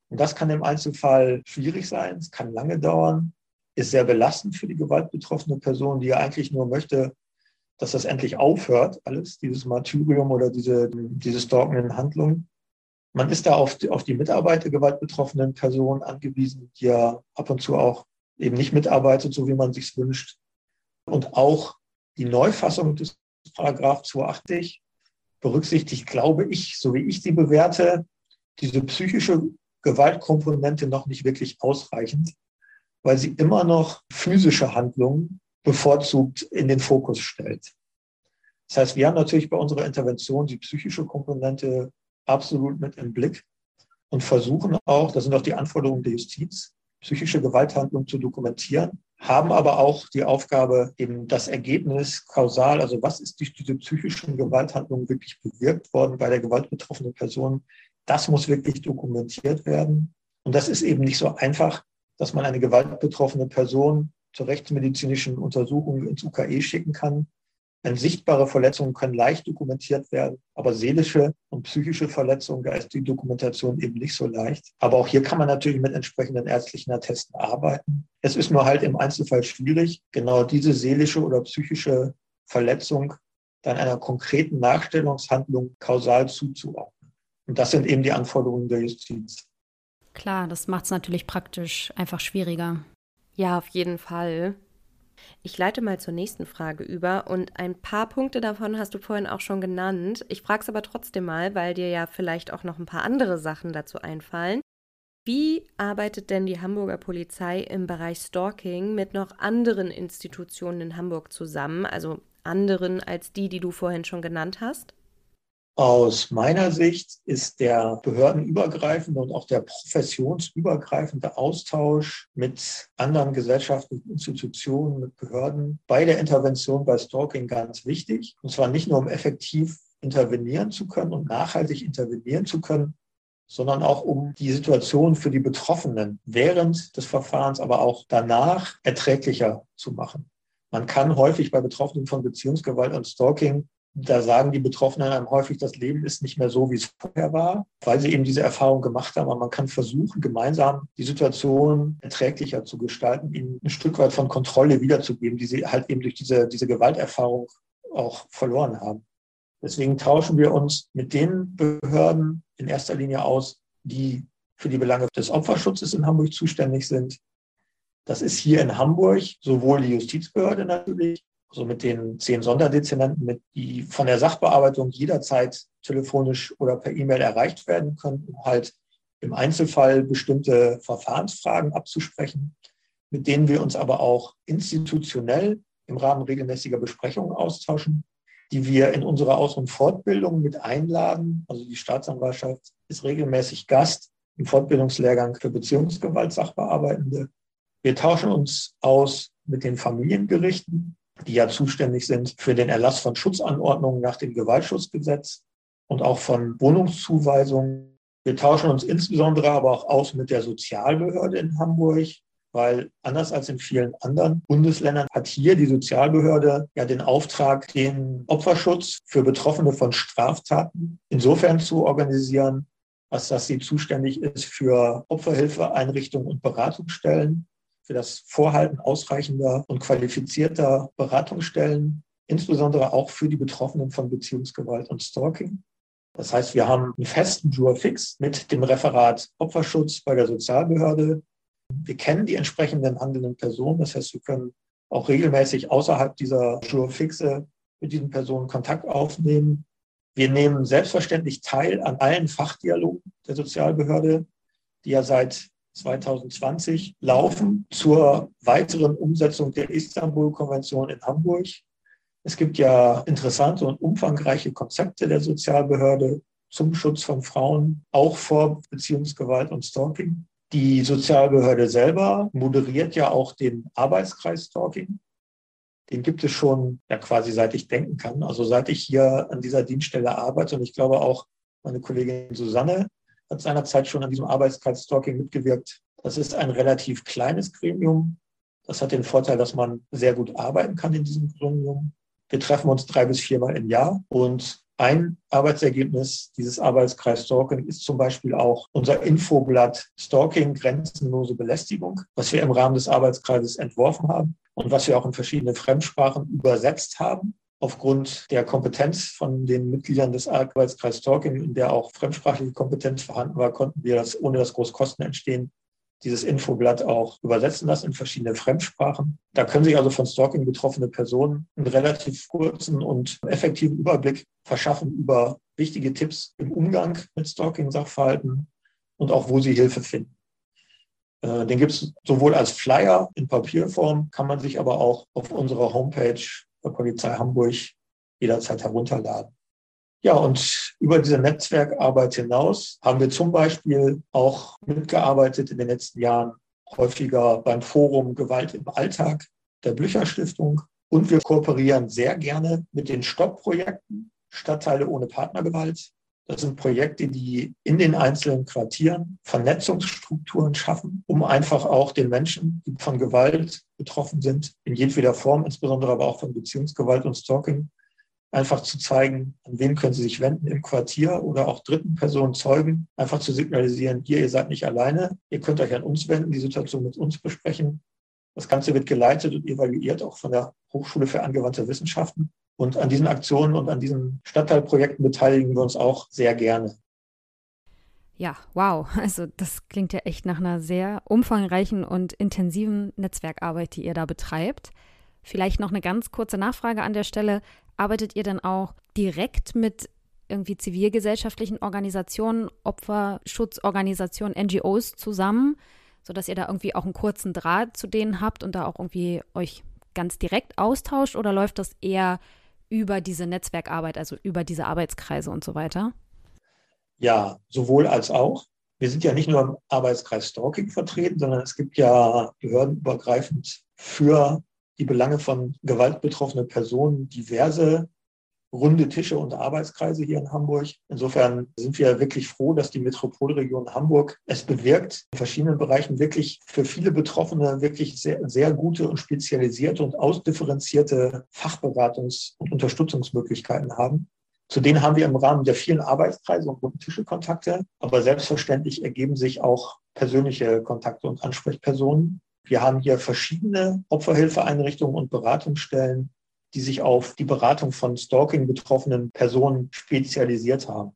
Und das kann im Einzelfall schwierig sein, es kann lange dauern, ist sehr belastend für die gewaltbetroffene Person, die ja eigentlich nur möchte, dass das endlich aufhört, alles, dieses Martyrium oder diese stalkenden Handlungen. Man ist da auf die Mitarbeit der gewaltbetroffenen Person angewiesen, die ja ab und zu auch eben nicht mitarbeitet, so wie man sich wünscht. Und auch die Neufassung des Paragraph 280 berücksichtigt, glaube ich, so wie ich sie bewerte, diese psychische Gewaltkomponente noch nicht wirklich ausreichend, weil sie immer noch physische Handlungen bevorzugt in den Fokus stellt. Das heißt, wir haben natürlich bei unserer Intervention die psychische Komponente absolut mit im Blick und versuchen auch, das sind auch die Anforderungen der Justiz, psychische Gewalthandlungen zu dokumentieren, haben aber auch die Aufgabe, eben das Ergebnis kausal, also was ist durch diese psychischen Gewalthandlungen wirklich bewirkt worden bei der gewaltbetroffenen Person, das muss wirklich dokumentiert werden. Und das ist eben nicht so einfach, dass man eine gewaltbetroffene Person zur rechtsmedizinischen Untersuchung ins UKE schicken kann. Denn sichtbare Verletzungen können leicht dokumentiert werden, aber seelische und psychische Verletzungen, da ist die Dokumentation eben nicht so leicht. Aber auch hier kann man natürlich mit entsprechenden ärztlichen Attesten arbeiten. Es ist nur halt im Einzelfall schwierig, genau diese seelische oder psychische Verletzung dann einer konkreten Nachstellungshandlung kausal zuzuordnen. Und das sind eben die Anforderungen der Justiz. Klar, das macht es natürlich praktisch einfach schwieriger. Ja, auf jeden Fall. Ich leite mal zur nächsten Frage über und ein paar Punkte davon hast du vorhin auch schon genannt. Ich frage es aber trotzdem mal, weil dir ja vielleicht auch noch ein paar andere Sachen dazu einfallen. Wie arbeitet denn die Hamburger Polizei im Bereich Stalking mit noch anderen Institutionen in Hamburg zusammen, also anderen als die du vorhin schon genannt hast? Aus meiner Sicht ist der behördenübergreifende und auch der professionsübergreifende Austausch mit anderen gesellschaftlichen Institutionen, mit Behörden bei der Intervention bei Stalking ganz wichtig. Und zwar nicht nur, um effektiv intervenieren zu können und nachhaltig intervenieren zu können, sondern auch um die Situation für die Betroffenen während des Verfahrens, aber auch danach erträglicher zu machen. Man kann häufig bei Betroffenen von Beziehungsgewalt und Stalking, da sagen die Betroffenen einem häufig, das Leben ist nicht mehr so, wie es vorher war, weil sie eben diese Erfahrung gemacht haben. Aber man kann versuchen, gemeinsam die Situation erträglicher zu gestalten, ihnen ein Stück weit von Kontrolle wiederzugeben, die sie halt eben durch diese Gewalterfahrung auch verloren haben. Deswegen tauschen wir uns mit den Behörden in erster Linie aus, die für die Belange des Opferschutzes in Hamburg zuständig sind. Das ist hier in Hamburg sowohl die Justizbehörde natürlich, also mit den 10 Sonderdezernenten, die von der Sachbearbeitung jederzeit telefonisch oder per E-Mail erreicht werden können, um halt im Einzelfall bestimmte Verfahrensfragen abzusprechen, mit denen wir uns aber auch institutionell im Rahmen regelmäßiger Besprechungen austauschen, die wir in unserer Aus- und Fortbildung mit einladen. Also die Staatsanwaltschaft ist regelmäßig Gast im Fortbildungslehrgang für Beziehungsgewalt-Sachbearbeitende. Wir tauschen uns aus mit den Familiengerichten, die ja zuständig sind für den Erlass von Schutzanordnungen nach dem Gewaltschutzgesetz und auch von Wohnungszuweisungen. Wir tauschen uns insbesondere aber auch aus mit der Sozialbehörde in Hamburg, weil anders als in vielen anderen Bundesländern hat hier die Sozialbehörde ja den Auftrag, den Opferschutz für Betroffene von Straftaten insofern zu organisieren, als dass sie zuständig ist für Opferhilfeeinrichtungen und Beratungsstellen, für das Vorhalten ausreichender und qualifizierter Beratungsstellen, insbesondere auch für die Betroffenen von Beziehungsgewalt und Stalking. Das heißt, wir haben einen festen Jour fix mit dem Referat Opferschutz bei der Sozialbehörde. Wir kennen die entsprechenden handelnden Personen. Das heißt, wir können auch regelmäßig außerhalb dieser Jour fixe mit diesen Personen Kontakt aufnehmen. Wir nehmen selbstverständlich teil an allen Fachdialogen der Sozialbehörde, die ja seit 2020 laufen zur weiteren Umsetzung der Istanbul-Konvention in Hamburg. Es gibt ja interessante und umfangreiche Konzepte der Sozialbehörde zum Schutz von Frauen, auch vor Beziehungsgewalt und Stalking. Die Sozialbehörde selber moderiert ja auch den Arbeitskreis Stalking. Den gibt es schon ja quasi seit ich denken kann, also seit ich hier an dieser Dienststelle arbeite. Und ich glaube auch meine Kollegin Susanne hat seinerzeit schon an diesem Arbeitskreis Stalking mitgewirkt. Das ist ein relativ kleines Gremium. Das hat den Vorteil, dass man sehr gut arbeiten kann in diesem Gremium. Wir treffen uns 3 bis 4 Mal im Jahr und Ein Arbeitsergebnis dieses Arbeitskreis Stalking ist zum Beispiel auch unser Infoblatt Stalking, grenzenlose Belästigung, was wir im Rahmen des Arbeitskreises entworfen haben und was wir auch in verschiedene Fremdsprachen übersetzt haben. Aufgrund der Kompetenz von den Mitgliedern des Arbeitskreises Stalking, in der auch fremdsprachliche Kompetenz vorhanden war, konnten wir das, ohne dass groß Kosten entstehen, dieses Infoblatt auch übersetzen lassen in verschiedene Fremdsprachen. Da können sich also von Stalking betroffene Personen einen relativ kurzen und effektiven Überblick verschaffen über wichtige Tipps im Umgang mit Stalking-Sachverhalten und auch, wo sie Hilfe finden. Den gibt es sowohl als Flyer in Papierform, kann man sich aber auch auf unserer Homepage der Polizei Hamburg jederzeit herunterladen. Ja, und über diese Netzwerkarbeit hinaus haben wir zum Beispiel auch mitgearbeitet in den letzten Jahren häufiger beim Forum Gewalt im Alltag der Blücher Stiftung. Und wir kooperieren sehr gerne mit den Stopp-Projekten Stadtteile ohne Partnergewalt. Das sind Projekte, die in den einzelnen Quartieren Vernetzungsstrukturen schaffen, um einfach auch den Menschen, die von Gewalt betroffen sind, in jedweder Form, insbesondere aber auch von Beziehungsgewalt und Stalking, einfach zu zeigen, an wen können sie sich wenden im Quartier oder auch dritten Personen, Zeugen, einfach zu signalisieren, hier, ihr seid nicht alleine, ihr könnt euch an uns wenden, die Situation mit uns besprechen. Das Ganze wird geleitet und evaluiert auch von der Hochschule für angewandte Wissenschaften. Und an diesen Aktionen und an diesen Stadtteilprojekten beteiligen wir uns auch sehr gerne. Ja, wow. Also das klingt ja echt nach einer sehr umfangreichen und intensiven Netzwerkarbeit, die ihr da betreibt. Vielleicht noch eine ganz kurze Nachfrage an der Stelle. Arbeitet ihr dann auch direkt mit irgendwie zivilgesellschaftlichen Organisationen, Opferschutzorganisationen, NGOs zusammen, sodass ihr da irgendwie auch einen kurzen Draht zu denen habt und da auch irgendwie euch ganz direkt austauscht? Oder läuft das eher über diese Netzwerkarbeit, also über diese Arbeitskreise und so weiter? Ja, sowohl als auch. Wir sind ja nicht nur im Arbeitskreis Stalking vertreten, sondern es gibt ja behördenübergreifend für die Belange von gewaltbetroffenen Personen diverse runde Tische und Arbeitskreise hier in Hamburg. Insofern sind wir wirklich froh, dass die Metropolregion Hamburg es bewirkt, in verschiedenen Bereichen wirklich für viele Betroffene wirklich sehr, sehr gute und spezialisierte und ausdifferenzierte Fachberatungs- und Unterstützungsmöglichkeiten haben. Zu denen haben wir im Rahmen der vielen Arbeitskreise und runden Tische Kontakte, aber selbstverständlich ergeben sich auch persönliche Kontakte und Ansprechpersonen. Wir haben hier verschiedene Opferhilfeeinrichtungen und Beratungsstellen, die sich auf die Beratung von Stalking-betroffenen Personen spezialisiert haben.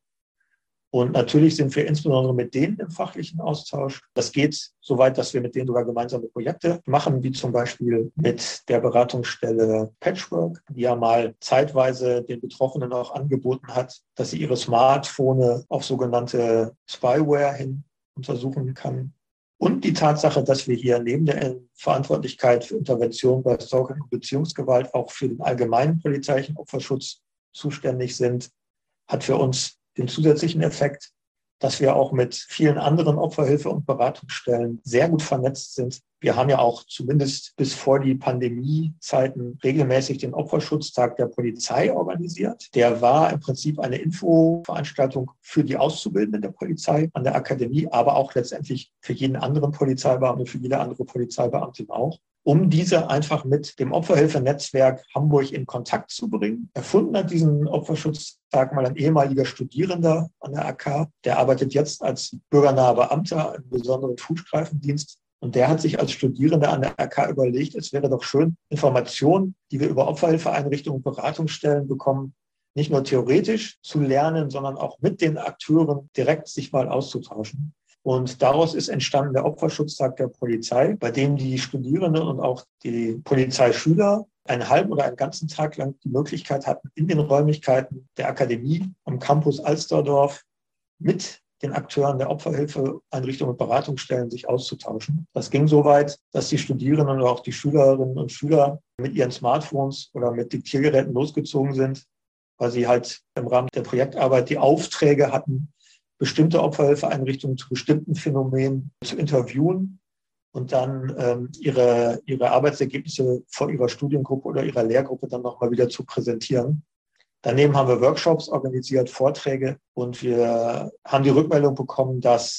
Und natürlich sind wir insbesondere mit denen im fachlichen Austausch. Das geht so weit, dass wir mit denen sogar gemeinsame Projekte machen, wie zum Beispiel mit der Beratungsstelle Patchwork, die ja mal zeitweise den Betroffenen auch angeboten hat, dass sie ihre Smartphone auf sogenannte Spyware hin untersuchen kann. Und die Tatsache, dass wir hier neben der Verantwortlichkeit für Intervention bei Stalking und Beziehungsgewalt auch für den allgemeinen polizeilichen Opferschutz zuständig sind, hat für uns den zusätzlichen Effekt, dass wir auch mit vielen anderen Opferhilfe- und Beratungsstellen sehr gut vernetzt sind. Wir haben ja auch zumindest bis vor die Pandemiezeiten regelmäßig den Opferschutztag der Polizei organisiert. Der war im Prinzip eine Infoveranstaltung für die Auszubildenden der Polizei an der Akademie, aber auch letztendlich für jeden anderen Polizeibeamten, für jede andere Polizeibeamtin auch, um diese einfach mit dem Opferhilfenetzwerk Hamburg in Kontakt zu bringen. Erfunden hat diesen Opferschutztag mal ein ehemaliger Studierender an der AK. Der arbeitet jetzt als bürgernaher Beamter im besonderen Fußstreifendienst. Und der hat sich als Studierender an der AK überlegt, es wäre doch schön, Informationen, die wir über Opferhilfeeinrichtungen und Beratungsstellen bekommen, nicht nur theoretisch zu lernen, sondern auch mit den Akteuren direkt sich mal auszutauschen. Und daraus ist entstanden der Opferschutztag der Polizei, bei dem die Studierenden und auch die Polizeischüler einen halben oder einen ganzen Tag lang die Möglichkeit hatten, in den Räumlichkeiten der Akademie am Campus Alsterdorf mit den Akteuren der Opferhilfeeinrichtungen und Beratungsstellen sich auszutauschen. Das ging so weit, dass die Studierenden oder auch die Schülerinnen und Schüler mit ihren Smartphones oder mit Diktiergeräten losgezogen sind, weil sie halt im Rahmen der Projektarbeit die Aufträge hatten, bestimmte Opferhilfeeinrichtungen zu bestimmten Phänomenen zu interviewen und dann ihre Arbeitsergebnisse vor ihrer Studiengruppe oder ihrer Lehrgruppe dann nochmal wieder zu präsentieren. Daneben haben wir Workshops organisiert, Vorträge, und wir haben die Rückmeldung bekommen, dass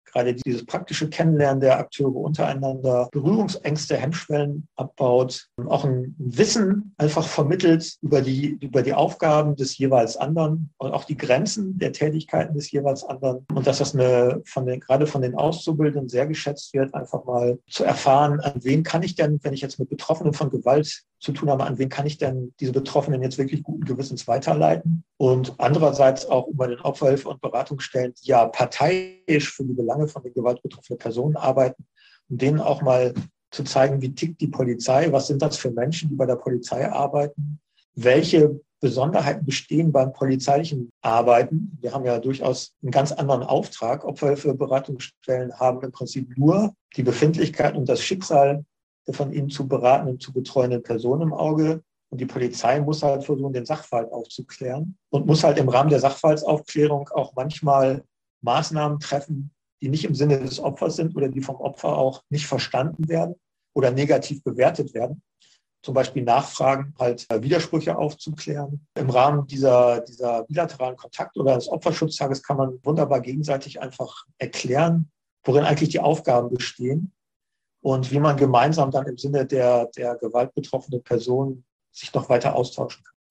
gerade dieses praktische Kennenlernen der Akteure untereinander, Berührungsängste, Hemmschwellen abbaut, auch ein Wissen einfach vermittelt über die Aufgaben des jeweils anderen und auch die Grenzen der Tätigkeiten des jeweils anderen. Und dass das gerade von den Auszubildenden sehr geschätzt wird, einfach mal zu erfahren, an wen kann ich denn, wenn ich jetzt mit Betroffenen von Gewalt zu tun habe, an wen kann ich denn diese Betroffenen jetzt wirklich guten Gewissens weiterleiten? Und andererseits auch über den Opferhilfe- und Beratungsstellen, die ja parteiisch für die Belange von den gewaltbetroffenen Personen arbeiten, um denen auch mal zu zeigen, wie tickt die Polizei, was sind das für Menschen, die bei der Polizei arbeiten, welche Besonderheiten bestehen beim polizeilichen Arbeiten. Wir haben ja durchaus einen ganz anderen Auftrag. Opferhilfe-Beratungsstellen haben im Prinzip nur die Befindlichkeit und das Schicksal der von ihnen zu beratenden und zu betreuenden Personen im Auge. Und die Polizei muss halt versuchen, den Sachverhalt aufzuklären und muss halt im Rahmen der Sachverhaltsaufklärung auch manchmal Maßnahmen treffen, die nicht im Sinne des Opfers sind oder die vom Opfer auch nicht verstanden werden oder negativ bewertet werden. Zum Beispiel Nachfragen, halt Widersprüche aufzuklären. Im Rahmen dieser bilateralen Kontakt- oder des Opferschutztages kann man wunderbar gegenseitig einfach erklären, worin eigentlich die Aufgaben bestehen und wie man gemeinsam dann im Sinne der gewaltbetroffenen Person sich noch weiter austauschen kann.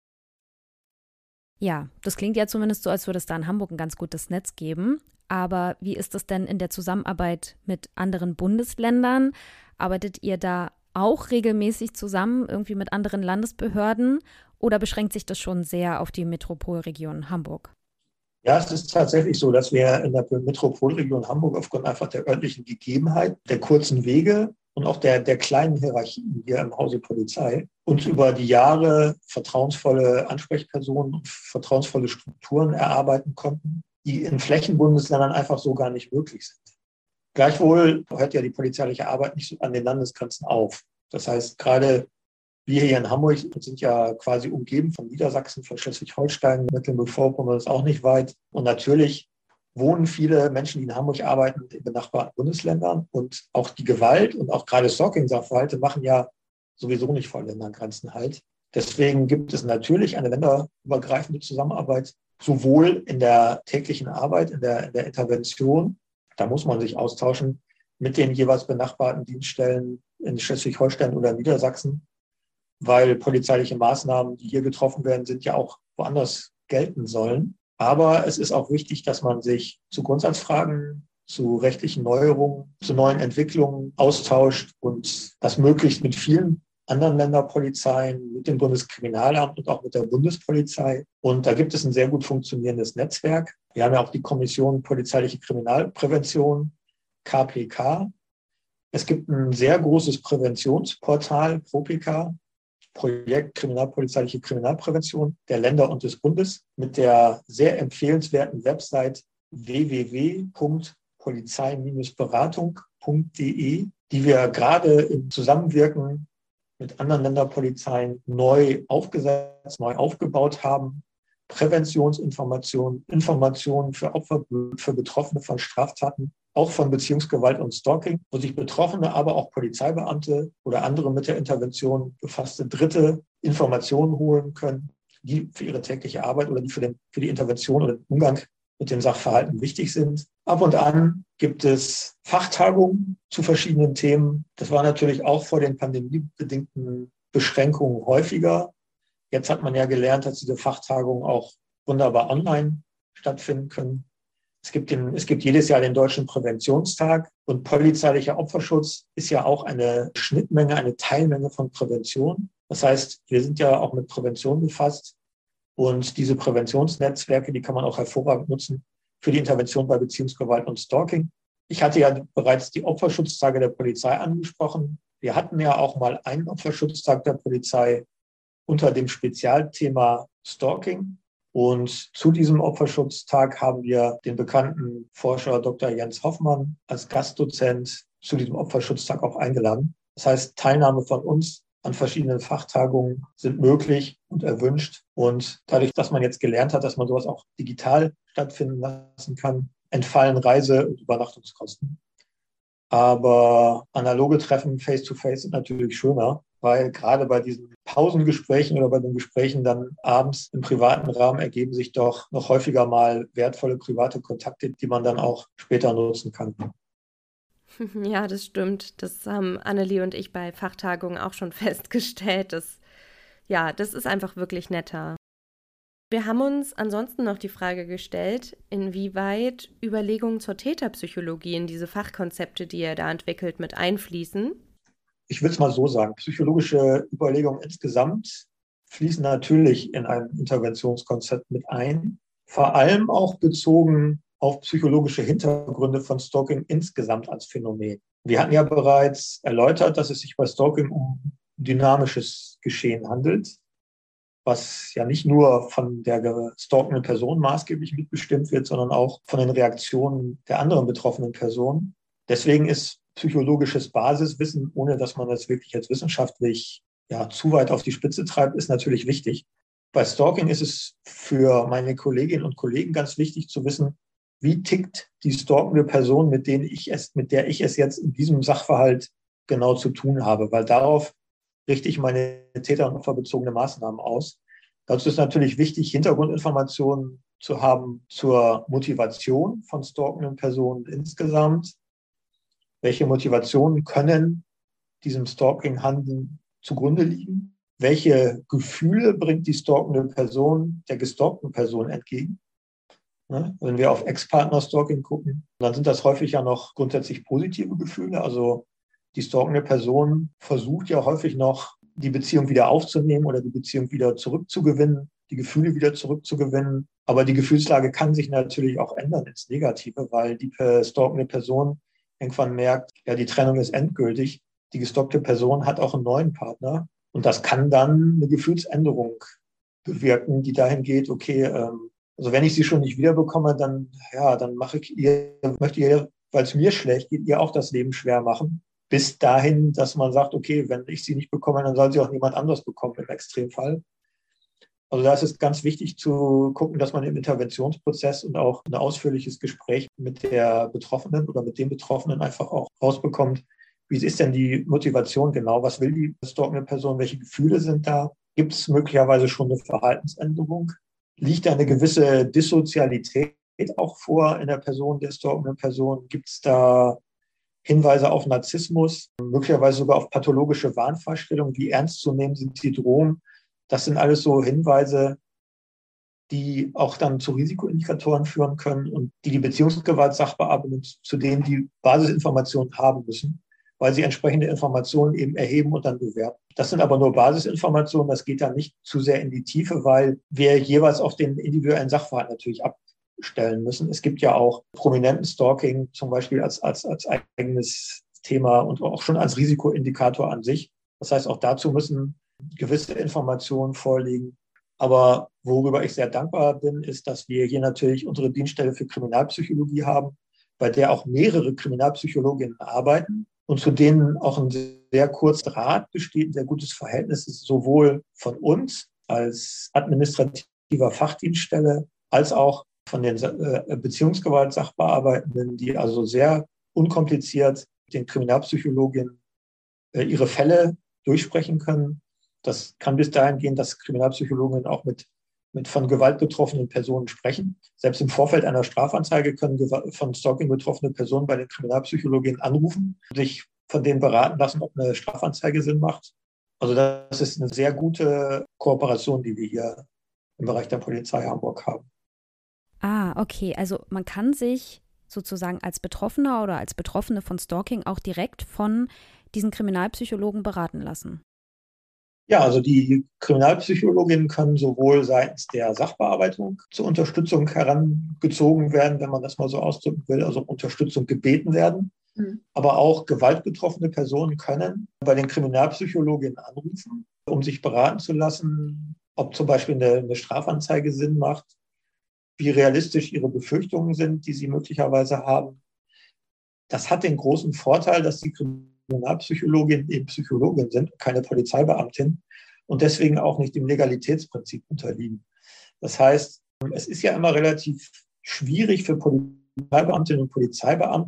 Ja, das klingt ja zumindest so, als würde es da in Hamburg ein ganz gutes Netz geben. Aber wie ist es denn in der Zusammenarbeit mit anderen Bundesländern? Arbeitet ihr da auch regelmäßig zusammen, irgendwie mit anderen Landesbehörden? Oder beschränkt sich das schon sehr auf die Metropolregion Hamburg? Ja, es ist tatsächlich so, dass wir in der Metropolregion Hamburg aufgrund einfach der örtlichen Gegebenheit, der kurzen Wege und auch der kleinen Hierarchien hier im Hause Polizei uns über die Jahre vertrauensvolle Ansprechpersonen und vertrauensvolle Strukturen erarbeiten konnten, die in Flächenbundesländern einfach so gar nicht möglich sind. Gleichwohl hört ja die polizeiliche Arbeit nicht so an den Landesgrenzen auf. Das heißt, gerade wir hier in Hamburg sind ja quasi umgeben von Niedersachsen, von Schleswig-Holstein, Mecklenburg-Vorpommern ist auch nicht weit. Und natürlich wohnen viele Menschen, die in Hamburg arbeiten, in benachbarten Bundesländern. Und auch die Gewalt und auch gerade Stalking-Sachverhalte machen ja sowieso nicht vor Ländergrenzen halt. Deswegen gibt es natürlich eine länderübergreifende Zusammenarbeit, sowohl in der täglichen Arbeit, in der Intervention. Da muss man sich austauschen mit den jeweils benachbarten Dienststellen in Schleswig-Holstein oder Niedersachsen, weil polizeiliche Maßnahmen, die hier getroffen werden, sind ja auch woanders gelten sollen. Aber es ist auch wichtig, dass man sich zu Grundsatzfragen, zu rechtlichen Neuerungen, zu neuen Entwicklungen austauscht und das möglichst mit vielen anderen Länderpolizeien, mit dem Bundeskriminalamt und auch mit der Bundespolizei. Und da gibt es ein sehr gut funktionierendes Netzwerk. Wir haben ja auch die Kommission Polizeiliche Kriminalprävention, KPK. Es gibt ein sehr großes Präventionsportal, ProPK, Projekt Kriminalpolizeiliche Kriminalprävention der Länder und des Bundes, mit der sehr empfehlenswerten Website www.polizei-beratung.de, die wir gerade im Zusammenwirken mit anderen Länderpolizeien neu aufgesetzt, neu aufgebaut haben. Präventionsinformationen, Informationen für Opfer, für Betroffene von Straftaten, auch von Beziehungsgewalt und Stalking, wo sich Betroffene, aber auch Polizeibeamte oder andere mit der Intervention befasste Dritte Informationen holen können, die für ihre tägliche Arbeit oder die für die Intervention oder den Umgang mit den Sachverhalten wichtig sind. Ab und an gibt es Fachtagungen zu verschiedenen Themen. Das war natürlich auch vor den pandemiebedingten Beschränkungen häufiger. Jetzt hat man ja gelernt, dass diese Fachtagungen auch wunderbar online stattfinden können. Es gibt jedes Jahr den Deutschen Präventionstag und polizeilicher Opferschutz ist ja auch eine Schnittmenge, eine Teilmenge von Prävention. Das heißt, wir sind ja auch mit Prävention befasst und diese Präventionsnetzwerke, die kann man auch hervorragend nutzen für die Intervention bei Beziehungsgewalt und Stalking. Ich hatte ja bereits die Opferschutztage der Polizei angesprochen. Wir hatten ja auch mal einen Opferschutztag der Polizei unter dem Spezialthema Stalking. Und zu diesem Opferschutztag haben wir den bekannten Forscher Dr. Jens Hoffmann als Gastdozent zu diesem Opferschutztag auch eingeladen. Das heißt, Teilnahme von uns an verschiedenen Fachtagungen sind möglich und erwünscht. Und dadurch, dass man jetzt gelernt hat, dass man sowas auch digital stattfinden lassen kann, entfallen Reise- und Übernachtungskosten. Aber analoge Treffen face-to-face sind natürlich schöner. weil gerade bei diesen Pausengesprächen oder bei den Gesprächen dann abends im privaten Rahmen ergeben sich doch noch häufiger mal wertvolle private Kontakte, die man dann auch später nutzen kann. Ja, das stimmt. Das haben Annelie und ich bei Fachtagungen auch schon festgestellt. Das ist einfach wirklich netter. Wir haben uns ansonsten noch die Frage gestellt, inwieweit Überlegungen zur Täterpsychologie in diese Fachkonzepte, die ihr da entwickelt, mit einfließen. Ich will es mal so sagen, psychologische Überlegungen insgesamt fließen natürlich in ein Interventionskonzept mit ein, vor allem auch bezogen auf psychologische Hintergründe von Stalking insgesamt als Phänomen. Wir hatten ja bereits erläutert, dass es sich bei Stalking um dynamisches Geschehen handelt, was ja nicht nur von der gestalkenden Person maßgeblich mitbestimmt wird, sondern auch von den Reaktionen der anderen betroffenen Personen. Deswegen ist psychologisches Basiswissen, ohne dass man das wirklich jetzt wissenschaftlich zu weit auf die Spitze treibt, ist natürlich wichtig. Bei Stalking ist es für meine Kolleginnen und Kollegen ganz wichtig zu wissen, wie tickt die stalkende Person, mit der ich es jetzt in diesem Sachverhalt genau zu tun habe, weil darauf richte ich meine täter- und opferbezogene Maßnahmen aus. Dazu ist natürlich wichtig, Hintergrundinformationen zu haben zur Motivation von stalkenden Personen insgesamt. Welche Motivationen können diesem Stalking-Handeln zugrunde liegen? Welche Gefühle bringt die stalkende Person der gestalkten Person entgegen? Wenn wir auf Ex-Partner-Stalking gucken, dann sind das häufig ja noch grundsätzlich positive Gefühle. Also die stalkende Person versucht ja häufig noch, die Beziehung wieder aufzunehmen oder die Beziehung wieder zurückzugewinnen, die Gefühle wieder zurückzugewinnen. Aber die Gefühlslage kann sich natürlich auch ändern ins Negative, weil die stalkende Person irgendwann merkt, ja, die Trennung ist endgültig. Die gestalkte Person hat auch einen neuen Partner. Und das kann dann eine Gefühlsänderung bewirken, die dahin geht, okay, also wenn ich sie schon nicht wiederbekomme, dann möchte ihr, weil es mir schlecht geht, ihr auch das Leben schwer machen. Bis dahin, dass man sagt, okay, wenn ich sie nicht bekomme, dann soll sie auch niemand anderes bekommen im Extremfall. Also da ist es ganz wichtig zu gucken, dass man im Interventionsprozess und auch ein ausführliches Gespräch mit der Betroffenen oder mit dem Betroffenen einfach auch rausbekommt, wie ist denn die Motivation genau? Was will die stalkende Person? Welche Gefühle sind da? Gibt es möglicherweise schon eine Verhaltensänderung? Liegt da eine gewisse Dissozialität auch vor in der Person, der stalkenden Person? Gibt es da Hinweise auf Narzissmus, möglicherweise sogar auf pathologische Wahnvorstellungen? Wie ernst zu nehmen sind die Drohungen? Das sind alles so Hinweise, die auch dann zu Risikoindikatoren führen können und die Beziehungsgewalt-Sachbearbeiter, zu denen die Basisinformationen haben müssen, weil sie entsprechende Informationen eben erheben und dann bewerten. Das sind aber nur Basisinformationen, das geht dann nicht zu sehr in die Tiefe, weil wir jeweils auf den individuellen Sachverhalt natürlich abstellen müssen. Es gibt ja auch prominenten Stalking zum Beispiel als eigenes Thema und auch schon als Risikoindikator an sich. Das heißt, auch dazu müssen gewisse Informationen vorliegen. Aber worüber ich sehr dankbar bin, ist, dass wir hier natürlich unsere Dienststelle für Kriminalpsychologie haben, bei der auch mehrere Kriminalpsychologinnen arbeiten und zu denen auch ein sehr kurzer Draht besteht, ein sehr gutes Verhältnis ist, sowohl von uns als administrativer Fachdienststelle als auch von den Beziehungsgewalt-Sachbearbeitenden, die also sehr unkompliziert den Kriminalpsychologinnen ihre Fälle durchsprechen können. Das kann bis dahin gehen, dass Kriminalpsychologen auch mit von Gewalt betroffenen Personen sprechen. Selbst im Vorfeld einer Strafanzeige können von Stalking betroffene Personen bei den Kriminalpsychologen anrufen, sich von denen beraten lassen, ob eine Strafanzeige Sinn macht. Also das ist eine sehr gute Kooperation, die wir hier im Bereich der Polizei Hamburg haben. Ah, okay. Also man kann sich sozusagen als Betroffener oder als Betroffene von Stalking auch direkt von diesen Kriminalpsychologen beraten lassen. Ja, also die Kriminalpsychologinnen können sowohl seitens der Sachbearbeitung zur Unterstützung herangezogen werden, wenn man das mal so ausdrücken will, also Unterstützung gebeten werden. Aber auch gewaltbetroffene Personen können bei den Kriminalpsychologinnen anrufen, um sich beraten zu lassen, ob zum Beispiel eine Strafanzeige Sinn macht, wie realistisch ihre Befürchtungen sind, die sie möglicherweise haben. Das hat den großen Vorteil, dass die Kriminalpsychologinnen eben Psychologin sind, keine Polizeibeamtin und deswegen auch nicht dem Legalitätsprinzip unterliegen. Das heißt, es ist ja immer relativ schwierig für Polizeibeamtinnen und Polizeibeamte,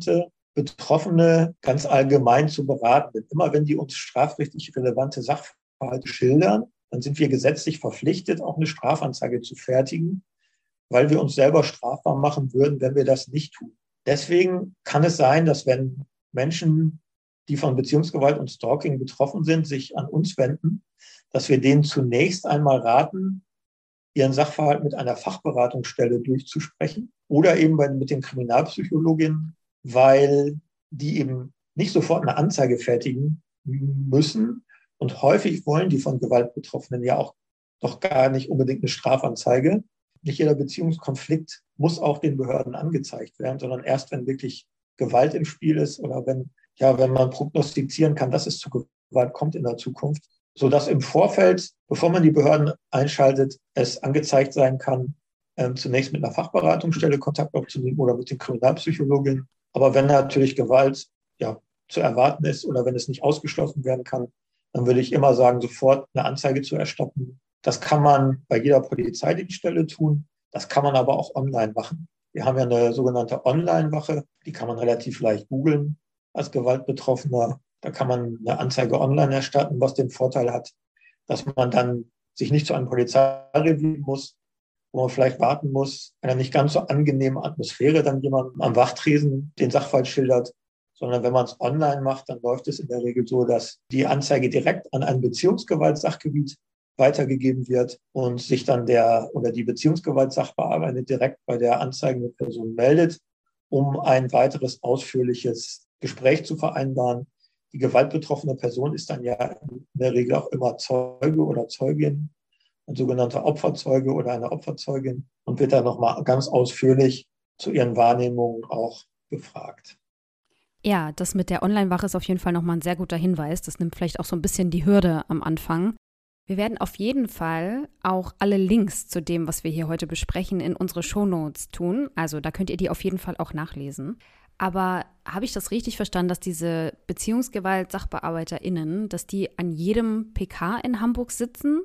Betroffene ganz allgemein zu beraten. Denn immer wenn die uns strafrechtlich relevante Sachverhalte schildern, dann sind wir gesetzlich verpflichtet, auch eine Strafanzeige zu fertigen, weil wir uns selber strafbar machen würden, wenn wir das nicht tun. Deswegen kann es sein, dass wenn Menschen, die von Beziehungsgewalt und Stalking betroffen sind, sich an uns wenden, dass wir denen zunächst einmal raten, ihren Sachverhalt mit einer Fachberatungsstelle durchzusprechen oder eben mit den Kriminalpsychologinnen, weil die eben nicht sofort eine Anzeige fertigen müssen. Und häufig wollen die von Gewalt Betroffenen ja auch doch gar nicht unbedingt eine Strafanzeige. Nicht jeder Beziehungskonflikt muss auch den Behörden angezeigt werden, sondern erst, wenn wirklich Gewalt im Spiel ist oder wenn man prognostizieren kann, dass es zu Gewalt kommt in der Zukunft, sodass im Vorfeld, bevor man die Behörden einschaltet, es angezeigt sein kann, zunächst mit einer Fachberatungsstelle Kontakt aufzunehmen oder mit den Kriminalpsychologinnen. Aber wenn natürlich Gewalt zu erwarten ist oder wenn es nicht ausgeschlossen werden kann, dann würde ich immer sagen, sofort eine Anzeige zu erstatten. Das kann man bei jeder Polizeidienststelle tun. Das kann man aber auch online machen. Wir haben ja eine sogenannte Online-Wache, die kann man relativ leicht googeln als Gewaltbetroffener. Da kann man eine Anzeige online erstatten, was den Vorteil hat, dass man dann sich nicht zu einem Polizeirevier muss, wo man vielleicht warten muss, einer nicht ganz so angenehmen Atmosphäre dann jemand am Wachtresen den Sachverhalt schildert, sondern wenn man es online macht, dann läuft es in der Regel so, dass die Anzeige direkt an ein Beziehungsgewaltsachgebiet weitergegeben wird und sich dann die Beziehungsgewaltsachbearbeiter direkt bei der anzeigenden Person meldet, um ein weiteres ausführliches Gespräch zu vereinbaren. Die gewaltbetroffene Person ist dann ja in der Regel auch immer Zeuge oder Zeugin, ein sogenannter Opferzeuge oder eine Opferzeugin und wird dann nochmal ganz ausführlich zu ihren Wahrnehmungen auch befragt. Ja, das mit der Online-Wache ist auf jeden Fall nochmal ein sehr guter Hinweis. Das nimmt vielleicht auch so ein bisschen die Hürde am Anfang. Wir werden auf jeden Fall auch alle Links zu dem, was wir hier heute besprechen, in unsere Shownotes tun. Also da könnt ihr die auf jeden Fall auch nachlesen. Aber habe ich das richtig verstanden, dass diese Beziehungsgewalt-SachbearbeiterInnen, dass die an jedem PK in Hamburg sitzen?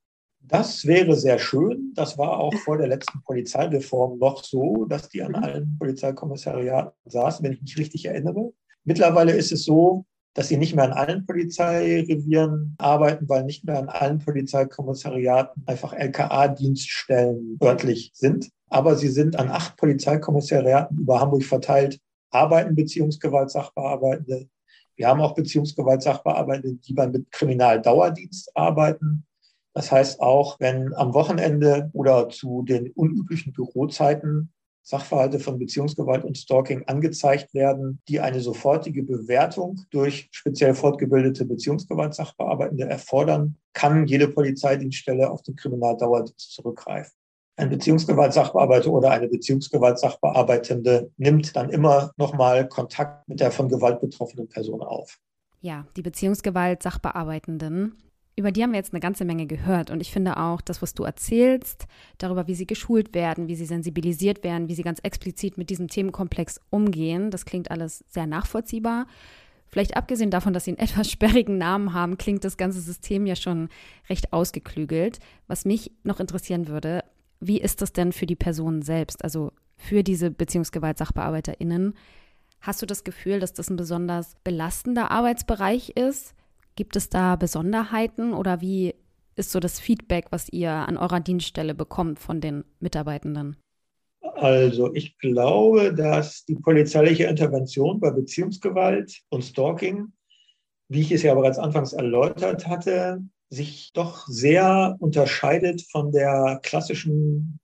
Das wäre sehr schön. Das war auch vor der letzten Polizeireform noch so, dass die an allen Polizeikommissariaten saßen, wenn ich mich richtig erinnere. Mittlerweile ist es so, dass sie nicht mehr an allen Polizeirevieren arbeiten, weil nicht mehr an allen Polizeikommissariaten einfach LKA-Dienststellen örtlich sind. Aber sie sind an 8 Polizeikommissariaten über Hamburg verteilt, arbeiten Beziehungsgewalt-Sachbearbeitende. Wir haben auch Beziehungsgewalt-Sachbearbeitende, die beim Kriminaldauerdienst arbeiten. Das heißt auch, wenn am Wochenende oder zu den unüblichen Bürozeiten Sachverhalte von Beziehungsgewalt und Stalking angezeigt werden, die eine sofortige Bewertung durch speziell fortgebildete Beziehungsgewalt-Sachbearbeitende erfordern, kann jede Polizeidienststelle auf den Kriminaldauerdienst zurückgreifen. Ein Beziehungsgewalt-Sachbearbeiter oder eine Beziehungsgewalt-Sachbearbeitende nimmt dann immer nochmal Kontakt mit der von Gewalt betroffenen Person auf. Ja, die Beziehungsgewalt-Sachbearbeitenden. Über die haben wir jetzt eine ganze Menge gehört und ich finde auch, das, was du erzählst, darüber, wie sie geschult werden, wie sie sensibilisiert werden, wie sie ganz explizit mit diesem Themenkomplex umgehen, das klingt alles sehr nachvollziehbar. Vielleicht abgesehen davon, dass sie einen etwas sperrigen Namen haben, klingt das ganze System ja schon recht ausgeklügelt. Was mich noch interessieren würde, wie ist das denn für die Personen selbst, also für diese Beziehungsgewalt-SachbearbeiterInnen? Hast du das Gefühl, dass das ein besonders belastender Arbeitsbereich ist? Gibt es da Besonderheiten oder wie ist so das Feedback, was ihr an eurer Dienststelle bekommt von den Mitarbeitenden? Also ich glaube, dass die polizeiliche Intervention bei Beziehungsgewalt und Stalking, wie ich es ja bereits anfangs erläutert hatte, sich doch sehr unterscheidet von dem klassischen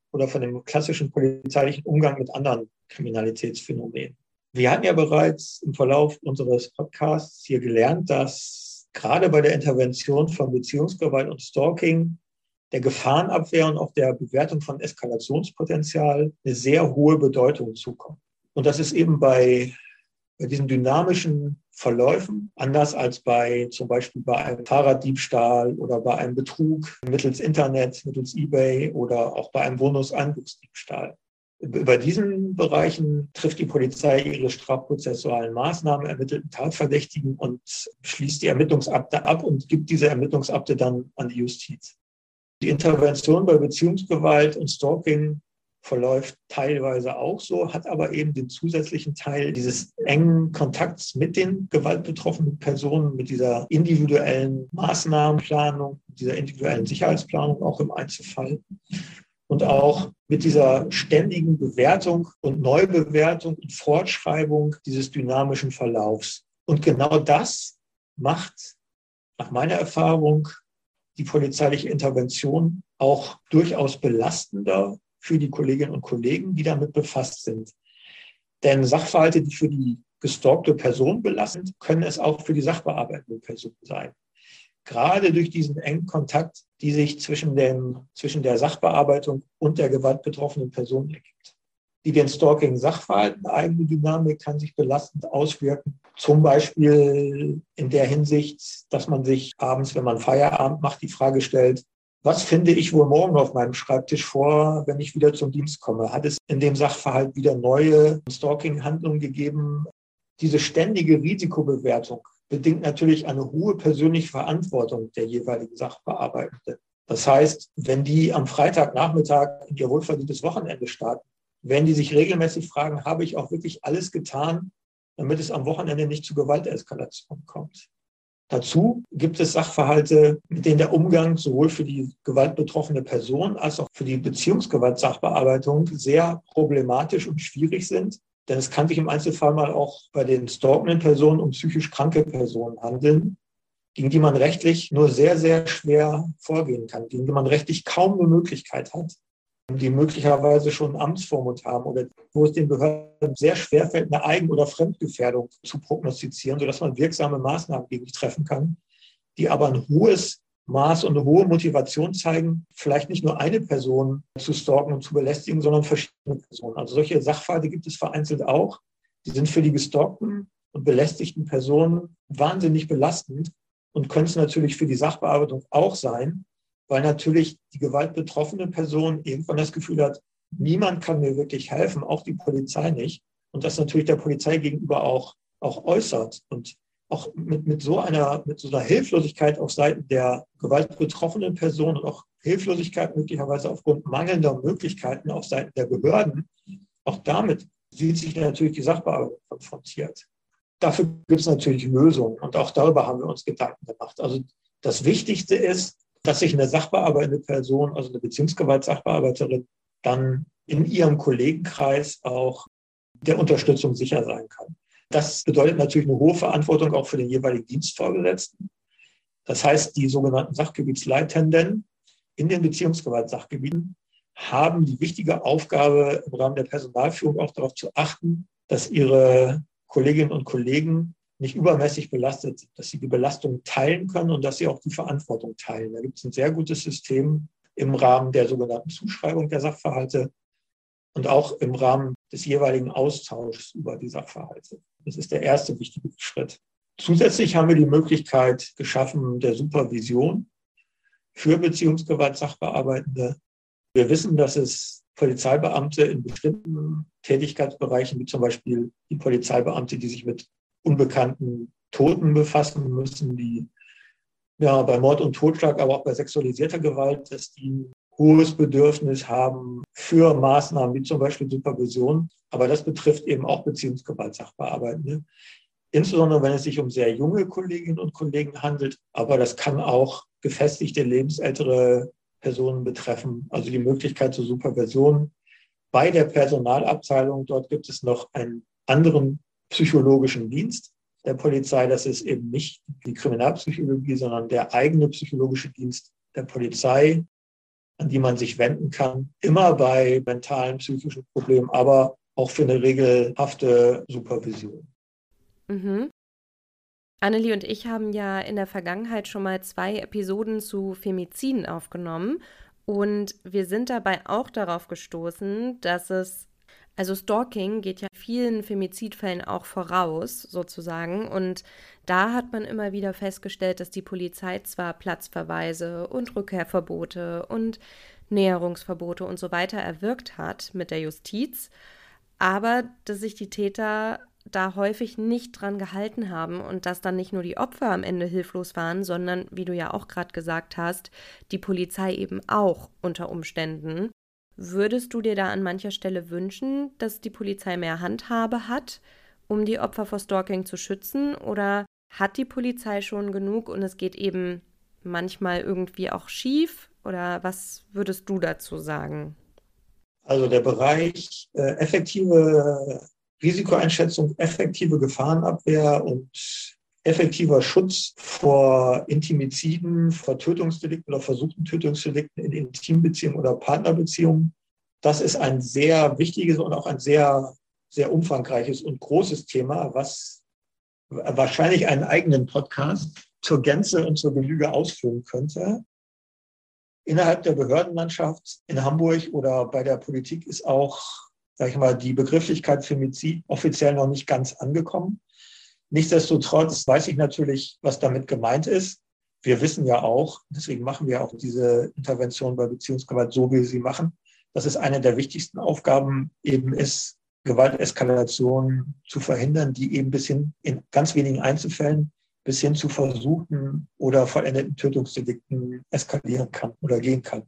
polizeilichen Umgang mit anderen Kriminalitätsphänomenen. Wir hatten ja bereits im Verlauf unseres Podcasts hier gelernt, dass gerade bei der Intervention von Beziehungsgewalt und Stalking der Gefahrenabwehr und auch der Bewertung von Eskalationspotenzial eine sehr hohe Bedeutung zukommt. Und das ist eben bei diesen dynamischen Verläufen anders als zum Beispiel bei einem Fahrraddiebstahl oder bei einem Betrug mittels Internet, mittels eBay oder auch bei einem Wohnungseinbruchsdiebstahl. Bei diesen Bereichen trifft die Polizei ihre strafprozessualen Maßnahmen, ermittelt einen Tatverdächtigen und schließt die Ermittlungsakte ab und gibt diese Ermittlungsakte dann an die Justiz. Die Intervention bei Beziehungsgewalt und Stalking verläuft teilweise auch so, hat aber eben den zusätzlichen Teil dieses engen Kontakts mit den gewaltbetroffenen Personen, mit dieser individuellen Maßnahmenplanung, dieser individuellen Sicherheitsplanung auch im Einzelfall und auch mit dieser ständigen Bewertung und Neubewertung und Fortschreibung dieses dynamischen Verlaufs. Und genau das macht nach meiner Erfahrung die polizeiliche Intervention auch durchaus belastender für die Kolleginnen und Kollegen, die damit befasst sind. Denn Sachverhalte, die für die gestalkte Person belastend, können es auch für die sachbearbeitende Person sein. Gerade durch diesen engen Kontakt, die sich zwischen der Sachbearbeitung und der gewaltbetroffenen Person ergibt. Die den Stalking-Sachverhalt, eine eigene Dynamik kann sich belastend auswirken. Zum Beispiel in der Hinsicht, dass man sich abends, wenn man Feierabend macht, die Frage stellt, was finde ich wohl morgen auf meinem Schreibtisch vor, wenn ich wieder zum Dienst komme? Hat es in dem Sachverhalt wieder neue Stalking-Handlungen gegeben? Diese ständige Risikobewertung bedingt natürlich eine hohe persönliche Verantwortung der jeweiligen Sachbearbeitenden. Das heißt, wenn die am Freitagnachmittag in ihr wohlverdientes Wochenende starten, wenn die sich regelmäßig fragen, habe ich auch wirklich alles getan, damit es am Wochenende nicht zu Gewalteskalation kommt. Dazu gibt es Sachverhalte, mit denen der Umgang sowohl für die gewaltbetroffene Person als auch für die Beziehungsgewaltsachbearbeitung sehr problematisch und schwierig sind. Denn es kann sich im Einzelfall mal auch bei den stalkenden Personen um psychisch kranke Personen handeln, gegen die man rechtlich nur sehr, sehr schwer vorgehen kann, gegen die man rechtlich kaum eine Möglichkeit hat, die möglicherweise schon ein Amtsvormund haben oder wo es den Behörden sehr schwer fällt, eine Eigen- oder Fremdgefährdung zu prognostizieren, sodass man wirksame Maßnahmen gegen die treffen kann, die aber ein hohes Maß und eine hohe Motivation zeigen, vielleicht nicht nur eine Person zu stalken und zu belästigen, sondern verschiedene Personen. Also solche Sachverhalte gibt es vereinzelt auch. Die sind für die gestalkten und belästigten Personen wahnsinnig belastend und können es natürlich für die Sachbearbeitung auch sein, weil natürlich die gewaltbetroffene Person irgendwann das Gefühl hat, niemand kann mir wirklich helfen, auch die Polizei nicht. Und das natürlich der Polizei gegenüber auch äußert. Und auch mit so einer Hilflosigkeit auf Seiten der gewaltbetroffenen Person und auch Hilflosigkeit möglicherweise aufgrund mangelnder Möglichkeiten auf Seiten der Behörden, auch damit sieht sich natürlich die Sachbearbeitung konfrontiert. Dafür gibt es natürlich Lösungen und auch darüber haben wir uns Gedanken gemacht. Also das Wichtigste ist, dass sich eine sachbearbeitende Person, also eine Beziehungsgewaltsachbearbeiterin, dann in ihrem Kollegenkreis auch der Unterstützung sicher sein kann. Das bedeutet natürlich eine hohe Verantwortung auch für den jeweiligen Dienstvorgesetzten. Das heißt, die sogenannten Sachgebietsleitenden in den Beziehungsgewaltsachgebieten haben die wichtige Aufgabe, im Rahmen der Personalführung auch darauf zu achten, dass ihre Kolleginnen und Kollegen nicht übermäßig belastet sind, dass sie die Belastung teilen können und dass sie auch die Verantwortung teilen. Da gibt es ein sehr gutes System im Rahmen der sogenannten Zuschreibung der Sachverhalte und auch im Rahmen des jeweiligen Austauschs über die Sachverhalte. Das ist der erste wichtige Schritt. Zusätzlich haben wir die Möglichkeit geschaffen der Supervision für Beziehungsgewaltsachbearbeitende. Wir wissen, dass es Polizeibeamte in bestimmten Tätigkeitsbereichen, wie zum Beispiel die Polizeibeamte, die sich mit unbekannten Toten befassen müssen, die ja bei Mord und Totschlag, aber auch bei sexualisierter Gewalt, dass die ein hohes Bedürfnis haben für Maßnahmen wie zum Beispiel Supervision. Aber das betrifft eben auch Beziehungsgewaltsachbearbeitende. Insbesondere wenn es sich um sehr junge Kolleginnen und Kollegen handelt. Aber das kann auch gefestigte, lebensältere Personen betreffen. Also die Möglichkeit zur Supervision bei der Personalabteilung. Dort gibt es noch einen anderen psychologischen Dienst der Polizei. Das ist eben nicht die Kriminalpsychologie, sondern der eigene psychologische Dienst der Polizei, an die man sich wenden kann. Immer bei mentalen, psychischen Problemen, aber auch für eine regelhafte Supervision. Mhm. Annelie und ich haben ja in der Vergangenheit schon mal 2 Episoden zu Femiziden aufgenommen und wir sind dabei auch darauf gestoßen, dass also Stalking geht ja vielen Femizidfällen auch voraus, sozusagen. Und da hat man immer wieder festgestellt, dass die Polizei zwar Platzverweise und Rückkehrverbote und Näherungsverbote und so weiter erwirkt hat mit der Justiz, aber dass sich die Täter da häufig nicht dran gehalten haben und dass dann nicht nur die Opfer am Ende hilflos waren, sondern, wie du ja auch gerade gesagt hast, die Polizei eben auch unter Umständen, Würdest du dir da an mancher Stelle wünschen, dass die Polizei mehr Handhabe hat, um die Opfer vor Stalking zu schützen? Oder hat die Polizei schon genug und es geht eben manchmal irgendwie auch schief? Oder was würdest du dazu sagen? Also der Bereich effektive Risikoeinschätzung, effektive Gefahrenabwehr und effektiver Schutz vor Intimiziden, vor Tötungsdelikten oder versuchten Tötungsdelikten in Intimbeziehungen oder Partnerbeziehungen, das ist ein sehr wichtiges und auch ein sehr, sehr umfangreiches und großes Thema, was wahrscheinlich einen eigenen Podcast zur Gänze und zur Genüge ausführen könnte. Innerhalb der Behördenlandschaft in Hamburg oder bei der Politik ist auch, sag ich mal, die Begrifflichkeit Femizid offiziell noch nicht ganz angekommen. Nichtsdestotrotz weiß ich natürlich, was damit gemeint ist. Wir wissen ja auch, deswegen machen wir auch diese Intervention bei Beziehungsgewalt so, wie wir sie machen, dass es eine der wichtigsten Aufgaben eben ist, Gewalteskalation zu verhindern, die eben bis hin in ganz wenigen Einzelfällen bis hin zu versuchten oder vollendeten Tötungsdelikten eskalieren kann oder gehen kann.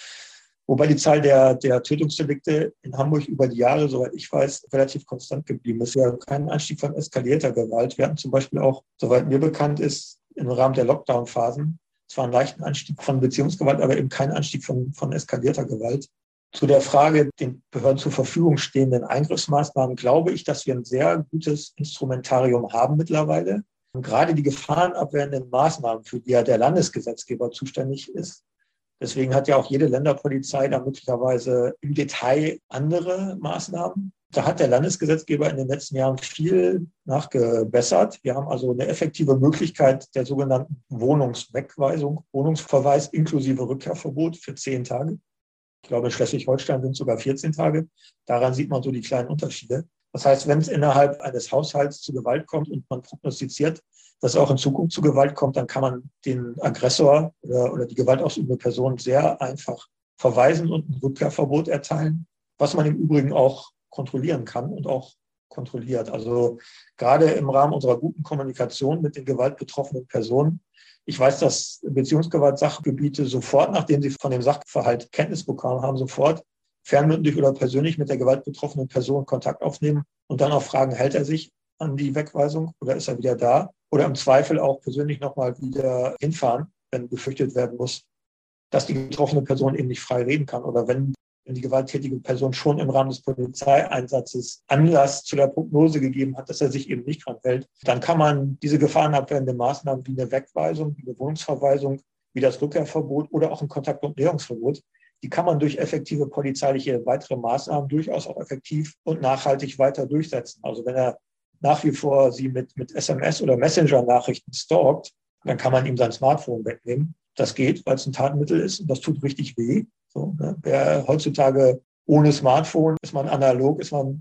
Wobei die Zahl der Tötungsdelikte in Hamburg über die Jahre, soweit ich weiß, relativ konstant geblieben ist. Wir haben keinen Anstieg von eskalierter Gewalt. Wir hatten zum Beispiel auch, soweit mir bekannt ist, im Rahmen der Lockdown-Phasen zwar einen leichten Anstieg von Beziehungsgewalt, aber eben keinen Anstieg von eskalierter Gewalt. Zu der Frage, den Behörden zur Verfügung stehenden Eingriffsmaßnahmen, glaube ich, dass wir ein sehr gutes Instrumentarium haben mittlerweile. Und gerade die gefahrenabwehrenden Maßnahmen, für die ja der Landesgesetzgeber zuständig ist. Deswegen hat ja auch jede Länderpolizei da möglicherweise im Detail andere Maßnahmen. Da hat der Landesgesetzgeber in den letzten Jahren viel nachgebessert. Wir haben also eine effektive Möglichkeit der sogenannten Wohnungswegweisung, Wohnungsverweis inklusive Rückkehrverbot für 10 Tage. Ich glaube, in Schleswig-Holstein sind es sogar 14 Tage. Daran sieht man so die kleinen Unterschiede. Das heißt, wenn es innerhalb eines Haushalts zu Gewalt kommt und man prognostiziert, dass auch in Zukunft zu Gewalt kommt, dann kann man den Aggressor oder die gewaltausübende Person sehr einfach verweisen und ein Rückkehrverbot erteilen, was man im Übrigen auch kontrollieren kann und auch kontrolliert. Also gerade im Rahmen unserer guten Kommunikation mit den gewaltbetroffenen Personen. Ich weiß, dass Beziehungsgewalt-Sachgebiete sofort, nachdem sie von dem Sachverhalt Kenntnis bekommen haben, sofort fernmündlich oder persönlich mit der gewaltbetroffenen Person Kontakt aufnehmen und dann auch fragen, hält er sich an die Wegweisung oder ist er wieder da? Oder im Zweifel auch persönlich nochmal wieder hinfahren, wenn befürchtet werden muss, dass die betroffene Person eben nicht frei reden kann. Oder wenn die gewalttätige Person schon im Rahmen des Polizeieinsatzes Anlass zu der Prognose gegeben hat, dass er sich eben nicht dran hält, dann kann man diese gefahrenabwehrenden Maßnahmen wie eine Wegweisung, wie eine Wohnungsverweisung, wie das Rückkehrverbot oder auch ein Kontakt- und Näherungsverbot, die kann man durch effektive polizeiliche weitere Maßnahmen durchaus auch effektiv und nachhaltig weiter durchsetzen. Also wenn er nach wie vor sie mit SMS oder Messenger-Nachrichten stalkt, dann kann man ihm sein Smartphone wegnehmen. Das geht, weil es ein Tatmittel ist und das tut richtig weh. So, ne? Wer heutzutage ohne Smartphone ist man analog,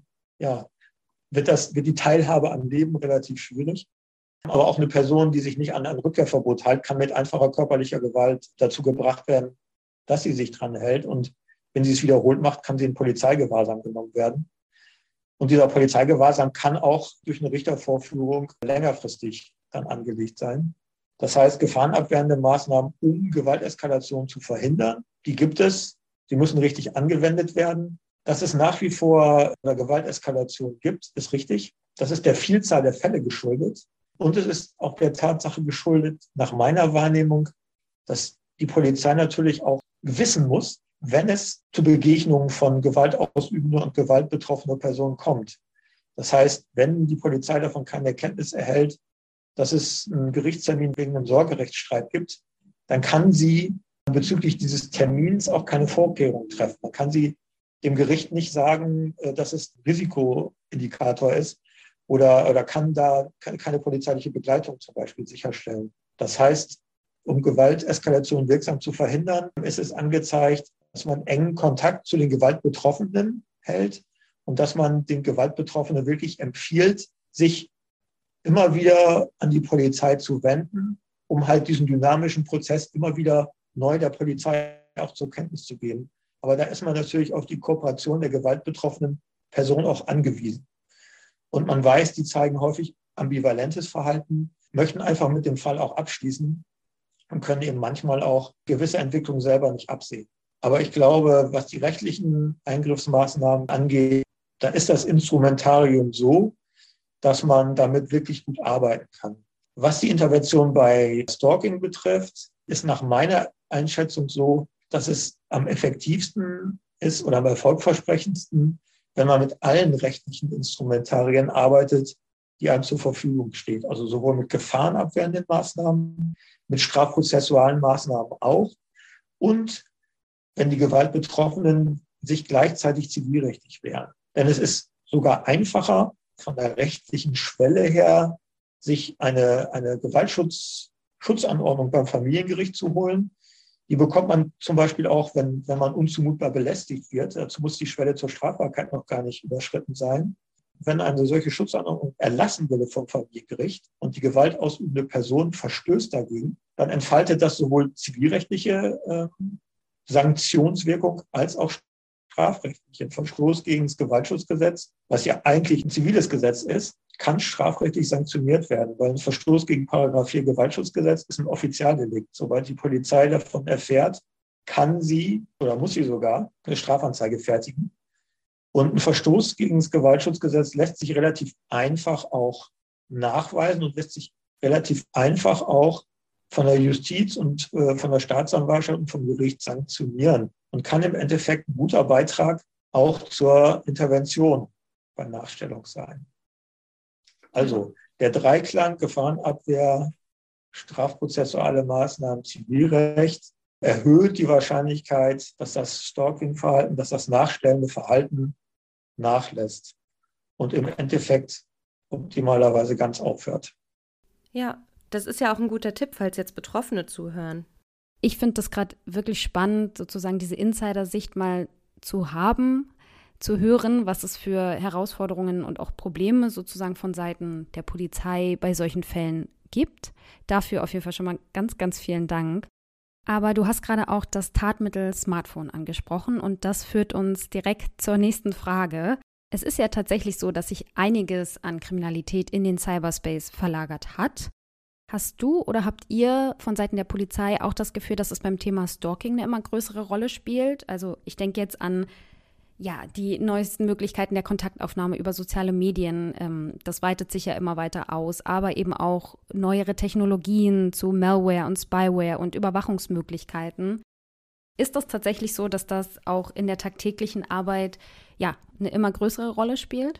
wird die Teilhabe am Leben relativ schwierig. Aber auch eine Person, die sich nicht an ein Rückkehrverbot hält, kann mit einfacher körperlicher Gewalt dazu gebracht werden, dass sie sich dran hält. Und wenn sie es wiederholt macht, kann sie in Polizeigewahrsam genommen werden. Und dieser Polizeigewahrsam kann auch durch eine Richtervorführung längerfristig dann angelegt sein. Das heißt, gefahrenabwehrende Maßnahmen, um Gewalteskalation zu verhindern, die gibt es. Sie müssen richtig angewendet werden. Dass es nach wie vor eine Gewalteskalation gibt, ist richtig. Das ist der Vielzahl der Fälle geschuldet. Und es ist auch der Tatsache geschuldet, nach meiner Wahrnehmung, dass die Polizei natürlich auch wissen muss, wenn es zu Begegnungen von gewaltausübenden und gewaltbetroffenen Personen kommt. Das heißt, wenn die Polizei davon keine Erkenntnis erhält, dass es einen Gerichtstermin wegen einem Sorgerechtsstreit gibt, dann kann sie bezüglich dieses Termins auch keine Vorkehrungen treffen. Man kann sie dem Gericht nicht sagen, dass es ein Risikoindikator ist oder kann da keine polizeiliche Begleitung zum Beispiel sicherstellen. Das heißt, um Gewalteskalation wirksam zu verhindern, ist es angezeigt, dass man engen Kontakt zu den Gewaltbetroffenen hält und dass man den Gewaltbetroffenen wirklich empfiehlt, sich immer wieder an die Polizei zu wenden, um halt diesen dynamischen Prozess immer wieder neu der Polizei auch zur Kenntnis zu geben. Aber da ist man natürlich auf die Kooperation der gewaltbetroffenen Person auch angewiesen. Und man weiß, die zeigen häufig ambivalentes Verhalten, möchten einfach mit dem Fall auch abschließen und können eben manchmal auch gewisse Entwicklungen selber nicht absehen. Aber ich glaube, was die rechtlichen Eingriffsmaßnahmen angeht, da ist das Instrumentarium so, dass man damit wirklich gut arbeiten kann. Was die Intervention bei Stalking betrifft, ist nach meiner Einschätzung so, dass es am effektivsten ist oder am erfolgversprechendsten, wenn man mit allen rechtlichen Instrumentarien arbeitet, die einem zur Verfügung stehen. Also sowohl mit gefahrenabwehrenden Maßnahmen, mit strafprozessualen Maßnahmen auch und wenn die Gewaltbetroffenen sich gleichzeitig zivilrechtlich wehren. Denn es ist sogar einfacher, von der rechtlichen Schwelle her, sich eine Gewaltschutzanordnung beim Familiengericht zu holen. Die bekommt man zum Beispiel auch, wenn man unzumutbar belästigt wird. Dazu muss die Schwelle zur Strafbarkeit noch gar nicht überschritten sein. Wenn eine solche Schutzanordnung erlassen würde vom Familiengericht und die gewaltausübende Person verstößt dagegen, dann entfaltet das sowohl zivilrechtliche Sanktionswirkung als auch strafrechtliche. Ein Verstoß gegen das Gewaltschutzgesetz, was ja eigentlich ein ziviles Gesetz ist, kann strafrechtlich sanktioniert werden, weil ein Verstoß gegen § 4 Gewaltschutzgesetz ist ein Offizialdelikt. Sobald die Polizei davon erfährt, kann sie oder muss sie sogar eine Strafanzeige fertigen. Und ein Verstoß gegen das Gewaltschutzgesetz lässt sich relativ einfach auch nachweisen und lässt sich relativ einfach auch von der Justiz und von der Staatsanwaltschaft und vom Gericht sanktionieren und kann im Endeffekt ein guter Beitrag auch zur Intervention bei Nachstellung sein. Also der Dreiklang Gefahrenabwehr, strafprozessuale Maßnahmen, Zivilrecht erhöht die Wahrscheinlichkeit, dass das Stalking-Verhalten, dass das nachstellende Verhalten nachlässt und im Endeffekt optimalerweise ganz aufhört. Ja, das ist ja auch ein guter Tipp, falls jetzt Betroffene zuhören. Ich finde das gerade wirklich spannend, sozusagen diese Insider-Sicht mal zu haben, zu hören, was es für Herausforderungen und auch Probleme sozusagen von Seiten der Polizei bei solchen Fällen gibt. Dafür auf jeden Fall schon mal ganz, ganz vielen Dank. Aber du hast gerade auch das Tatmittel Smartphone angesprochen und das führt uns direkt zur nächsten Frage. Es ist ja tatsächlich so, dass sich einiges an Kriminalität in den Cyberspace verlagert hat. Hast du oder habt ihr von Seiten der Polizei auch das Gefühl, dass es beim Thema Stalking eine immer größere Rolle spielt? Also ich denke jetzt an die neuesten Möglichkeiten der Kontaktaufnahme über soziale Medien. Das weitet sich ja immer weiter aus, aber eben auch neuere Technologien zu Malware und Spyware und Überwachungsmöglichkeiten. Ist das tatsächlich so, dass das auch in der tagtäglichen Arbeit eine immer größere Rolle spielt?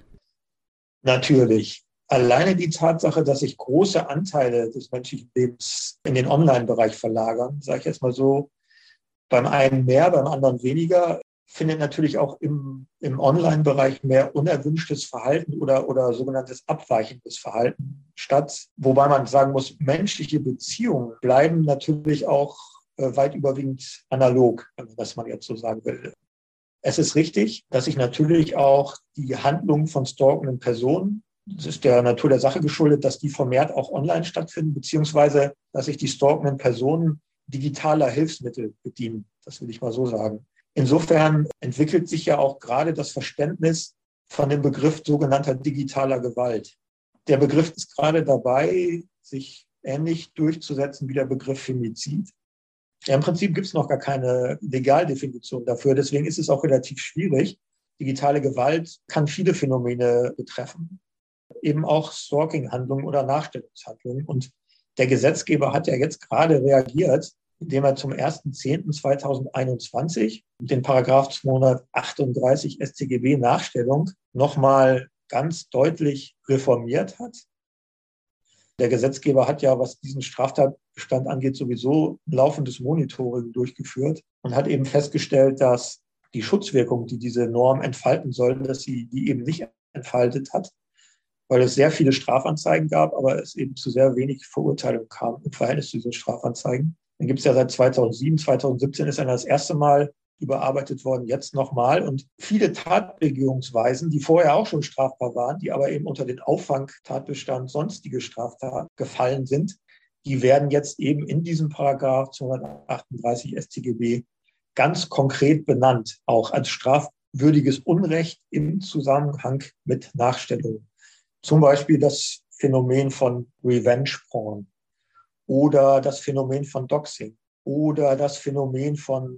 Natürlich. Alleine die Tatsache, dass sich große Anteile des menschlichen Lebens in den Online-Bereich verlagern, sage ich jetzt mal so, beim einen mehr, beim anderen weniger, findet natürlich auch im Online-Bereich mehr unerwünschtes Verhalten oder sogenanntes abweichendes Verhalten statt. Wobei man sagen muss, menschliche Beziehungen bleiben natürlich auch weit überwiegend analog, wenn man jetzt so sagen will. Es ist richtig, dass sich natürlich auch die Handlungen von stalkenden Personen, das ist der Natur der Sache geschuldet, dass die vermehrt auch online stattfinden, beziehungsweise dass sich die stalkenden Personen digitaler Hilfsmittel bedienen. Das will ich mal so sagen. Insofern entwickelt sich ja auch gerade das Verständnis von dem Begriff sogenannter digitaler Gewalt. Der Begriff ist gerade dabei, sich ähnlich durchzusetzen wie der Begriff Femizid. Ja, im Prinzip gibt es noch gar keine Legaldefinition dafür. Deswegen ist es auch relativ schwierig. Digitale Gewalt kann viele Phänomene betreffen, eben auch Stalking-Handlungen oder Nachstellungshandlungen. Und der Gesetzgeber hat ja jetzt gerade reagiert, indem er zum 1.10.2021 den Paragraph 238 StGB Nachstellung nochmal ganz deutlich reformiert hat. Der Gesetzgeber hat ja, was diesen Straftatbestand angeht, sowieso ein laufendes Monitoring durchgeführt und hat eben festgestellt, dass die Schutzwirkung, die diese Norm entfalten soll, dass sie die eben nicht entfaltet hat, weil es sehr viele Strafanzeigen gab, aber es eben zu sehr wenig Verurteilung kam im Verhältnis zu diesen Strafanzeigen. Dann gibt es ja seit 2007, 2017 ist dann das erste Mal überarbeitet worden, jetzt nochmal. Und viele Tatbegehungsweisen, die vorher auch schon strafbar waren, die aber eben unter den Auffangtatbestand sonstige Straftaten gefallen sind, die werden jetzt eben in diesem Paragraph 238 StGB ganz konkret benannt, auch als strafwürdiges Unrecht im Zusammenhang mit Nachstellung. Zum Beispiel das Phänomen von Revenge Porn oder das Phänomen von Doxing oder das Phänomen von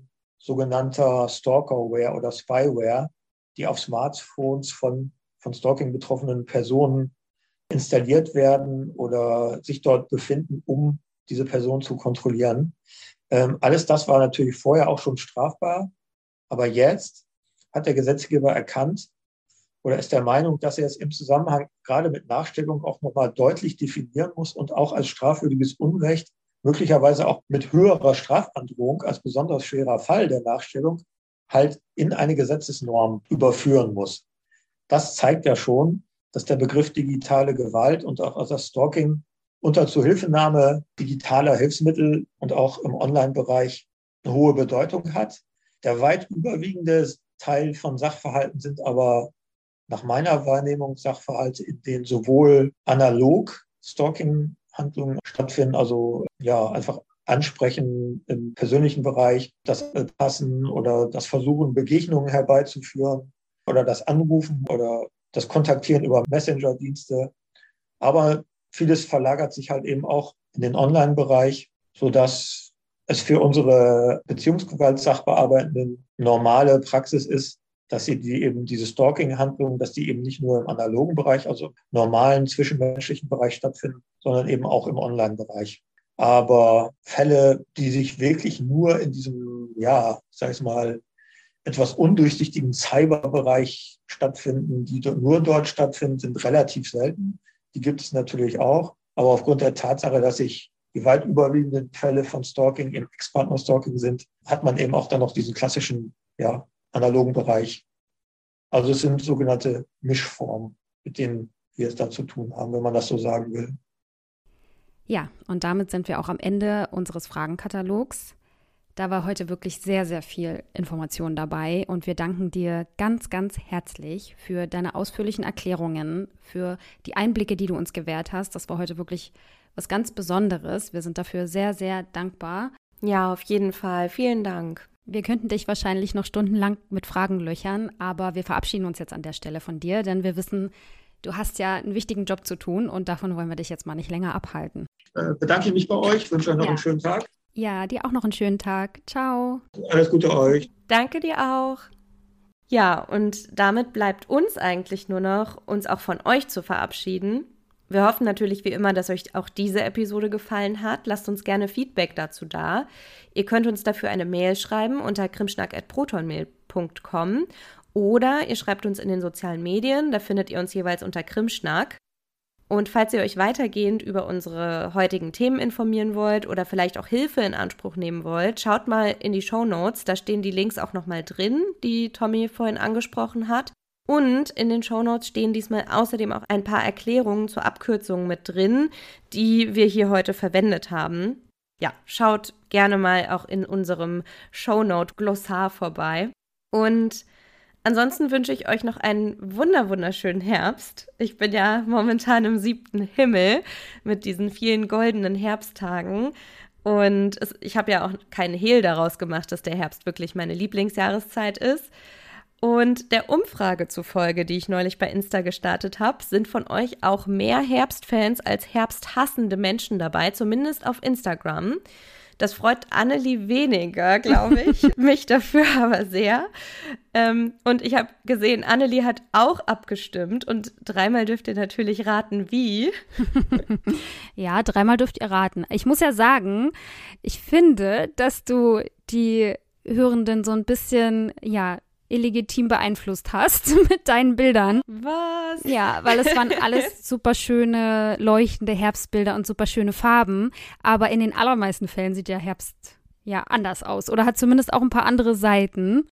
sogenannter Stalkerware oder Spyware, die auf Smartphones von Stalking betroffenen Personen installiert werden oder sich dort befinden, um diese Person zu kontrollieren. Alles das war natürlich vorher auch schon strafbar, aber jetzt hat der Gesetzgeber erkannt oder ist der Meinung, dass er es im Zusammenhang gerade mit Nachstellung auch nochmal deutlich definieren muss und auch als strafwürdiges Unrecht, möglicherweise auch mit höherer Strafandrohung als besonders schwerer Fall der Nachstellung, halt in eine Gesetzesnorm überführen muss. Das zeigt ja schon, dass der Begriff digitale Gewalt und auch das Stalking unter Zuhilfenahme digitaler Hilfsmittel und auch im Online-Bereich eine hohe Bedeutung hat. Der weit überwiegende Teil von Sachverhalten sind aber nach meiner Wahrnehmung Sachverhalte, in denen sowohl analog Stalking-Handlungen stattfinden, also ja einfach Ansprechen im persönlichen Bereich, das Passen oder das Versuchen, Begegnungen herbeizuführen oder das Anrufen oder das Kontaktieren über Messenger-Dienste. Aber vieles verlagert sich halt eben auch in den Online-Bereich, sodass es für unsere Beziehungsgewalt-Sachbearbeitenden normale Praxis ist, dass sie diese Stalking-Handlungen, dass die eben nicht nur im analogen Bereich, also im normalen zwischenmenschlichen Bereich stattfinden, sondern eben auch im Online-Bereich. Aber Fälle, die sich wirklich nur in diesem, ja, sag ich mal, etwas undurchsichtigen Cyberbereich stattfinden, die nur dort stattfinden, sind relativ selten. Die gibt es natürlich auch. Aber aufgrund der Tatsache, dass sich die weit überwiegenden Fälle von Stalking im Ex-Partner-Stalking sind, hat man eben auch dann noch diesen klassischen, ja, analogen Bereich. Also es sind sogenannte Mischformen, mit denen wir es da zu tun haben, wenn man das so sagen will. Ja, und damit sind wir auch am Ende unseres Fragenkatalogs. Da war heute wirklich sehr, sehr viel Information dabei und wir danken dir ganz, ganz herzlich für deine ausführlichen Erklärungen, für die Einblicke, die du uns gewährt hast. Das war heute wirklich was ganz Besonderes. Wir sind dafür sehr, sehr dankbar. Ja, auf jeden Fall. Vielen Dank. Wir könnten dich wahrscheinlich noch stundenlang mit Fragen löchern, aber wir verabschieden uns jetzt an der Stelle von dir, denn wir wissen, du hast ja einen wichtigen Job zu tun und davon wollen wir dich jetzt mal nicht länger abhalten. Bedanke mich bei euch, wünsche euch noch einen schönen Tag. Ja, dir auch noch einen schönen Tag. Ciao. Alles Gute euch. Danke dir auch. Ja, und damit bleibt uns eigentlich nur noch, uns auch von euch zu verabschieden. Wir hoffen natürlich wie immer, dass euch auch diese Episode gefallen hat. Lasst uns gerne Feedback dazu da. Ihr könnt uns dafür eine Mail schreiben unter krimschnack@protonmail.com oder ihr schreibt uns in den sozialen Medien, da findet ihr uns jeweils unter Krimschnack. Und falls ihr euch weitergehend über unsere heutigen Themen informieren wollt oder vielleicht auch Hilfe in Anspruch nehmen wollt, schaut mal in die Shownotes, da stehen die Links auch nochmal drin, die Tommy vorhin angesprochen hat. Und in den Shownotes stehen diesmal außerdem auch ein paar Erklärungen zur Abkürzung mit drin, die wir hier heute verwendet haben. Ja, schaut gerne mal auch in unserem Shownote-Glossar vorbei. Und ansonsten wünsche ich euch noch einen wunderschönen Herbst. Ich bin ja momentan im 7. Himmel mit diesen vielen goldenen Herbsttagen. Und ich habe ja auch keinen Hehl daraus gemacht, dass der Herbst wirklich meine Lieblingsjahreszeit ist. Und der Umfrage zufolge, die ich neulich bei Insta gestartet habe, sind von euch auch mehr Herbstfans als herbsthassende Menschen dabei, zumindest auf Instagram. Das freut Annelie weniger, glaube ich, mich dafür aber sehr. Und ich habe gesehen, Annelie hat auch abgestimmt und dreimal dürft ihr natürlich raten, wie. Ja, dreimal dürft ihr raten. Ich muss ja sagen, ich finde, dass du die Hörenden so ein bisschen, ja, illegitim beeinflusst hast mit deinen Bildern. Was? Ja, weil es waren alles super schöne, leuchtende Herbstbilder und super schöne Farben. Aber in den allermeisten Fällen sieht der Herbst ja anders aus oder hat zumindest auch ein paar andere Seiten.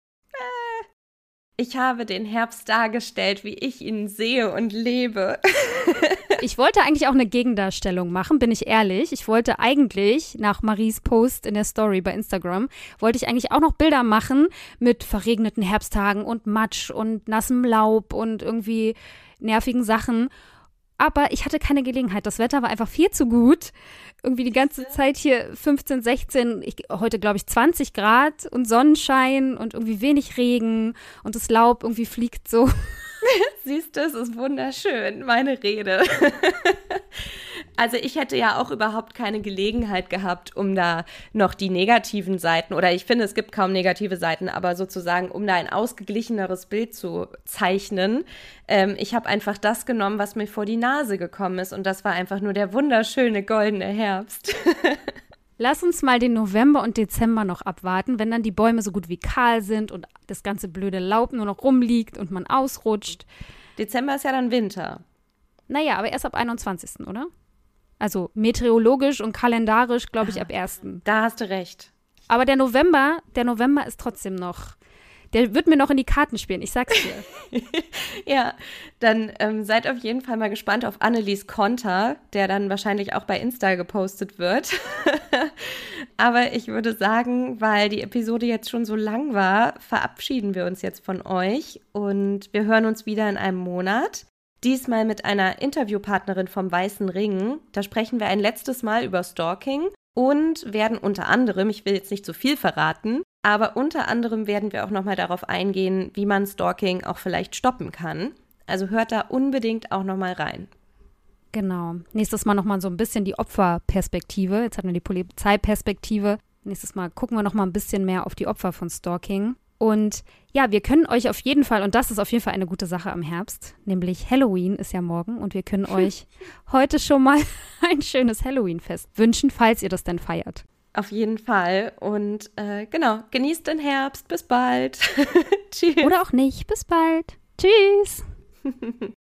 Ich habe den Herbst dargestellt, wie ich ihn sehe und lebe. Ich wollte eigentlich auch eine Gegendarstellung machen, bin ich ehrlich. Ich wollte eigentlich, nach Maries Post in der Story bei Instagram, wollte ich eigentlich auch noch Bilder machen mit verregneten Herbsttagen und Matsch und nassem Laub und irgendwie nervigen Sachen. Aber ich hatte keine Gelegenheit. Das Wetter war einfach viel zu gut. Irgendwie die ganze Zeit hier 15, 16, heute glaube ich 20 Grad und Sonnenschein und irgendwie wenig Regen und das Laub irgendwie fliegt so. Siehst du, es ist wunderschön, meine Rede. Also ich hätte ja auch überhaupt keine Gelegenheit gehabt, um da noch die negativen Seiten, oder ich finde, es gibt kaum negative Seiten, aber sozusagen, um da ein ausgeglicheneres Bild zu zeichnen. Ich habe einfach das genommen, was mir vor die Nase gekommen ist, und das war einfach nur der wunderschöne goldene Herbst. Lass uns mal den November und Dezember noch abwarten, wenn dann die Bäume so gut wie kahl sind und das ganze blöde Laub nur noch rumliegt und man ausrutscht. Dezember ist ja dann Winter. Naja, aber erst ab 21., oder? Also meteorologisch und kalendarisch, glaube ich, ab 1. Da hast du recht. Aber der November ist trotzdem noch, der wird mir noch in die Karten spielen, ich sag's dir. Ja, dann seid auf jeden Fall mal gespannt auf Annelies Konter, der dann wahrscheinlich auch bei Insta gepostet wird. Aber ich würde sagen, weil die Episode jetzt schon so lang war, verabschieden wir uns jetzt von euch und wir hören uns wieder in einem Monat. Diesmal mit einer Interviewpartnerin vom Weißen Ring. Da sprechen wir ein letztes Mal über Stalking und werden unter anderem, ich will jetzt nicht zu viel verraten, aber unter anderem werden wir auch nochmal darauf eingehen, wie man Stalking auch vielleicht stoppen kann. Also hört da unbedingt auch nochmal rein. Genau. Nächstes Mal nochmal so ein bisschen die Opferperspektive. Jetzt hatten wir die Polizeiperspektive. Nächstes Mal gucken wir nochmal ein bisschen mehr auf die Opfer von Stalking. Und ja, wir können euch auf jeden Fall, und das ist auf jeden Fall eine gute Sache am Herbst, nämlich Halloween ist ja morgen und wir können euch heute schon mal ein schönes Halloween-Fest wünschen, falls ihr das denn feiert. Auf jeden Fall. Und genau, genießt den Herbst. Bis bald. Tschüss. Oder auch nicht. Bis bald. Tschüss.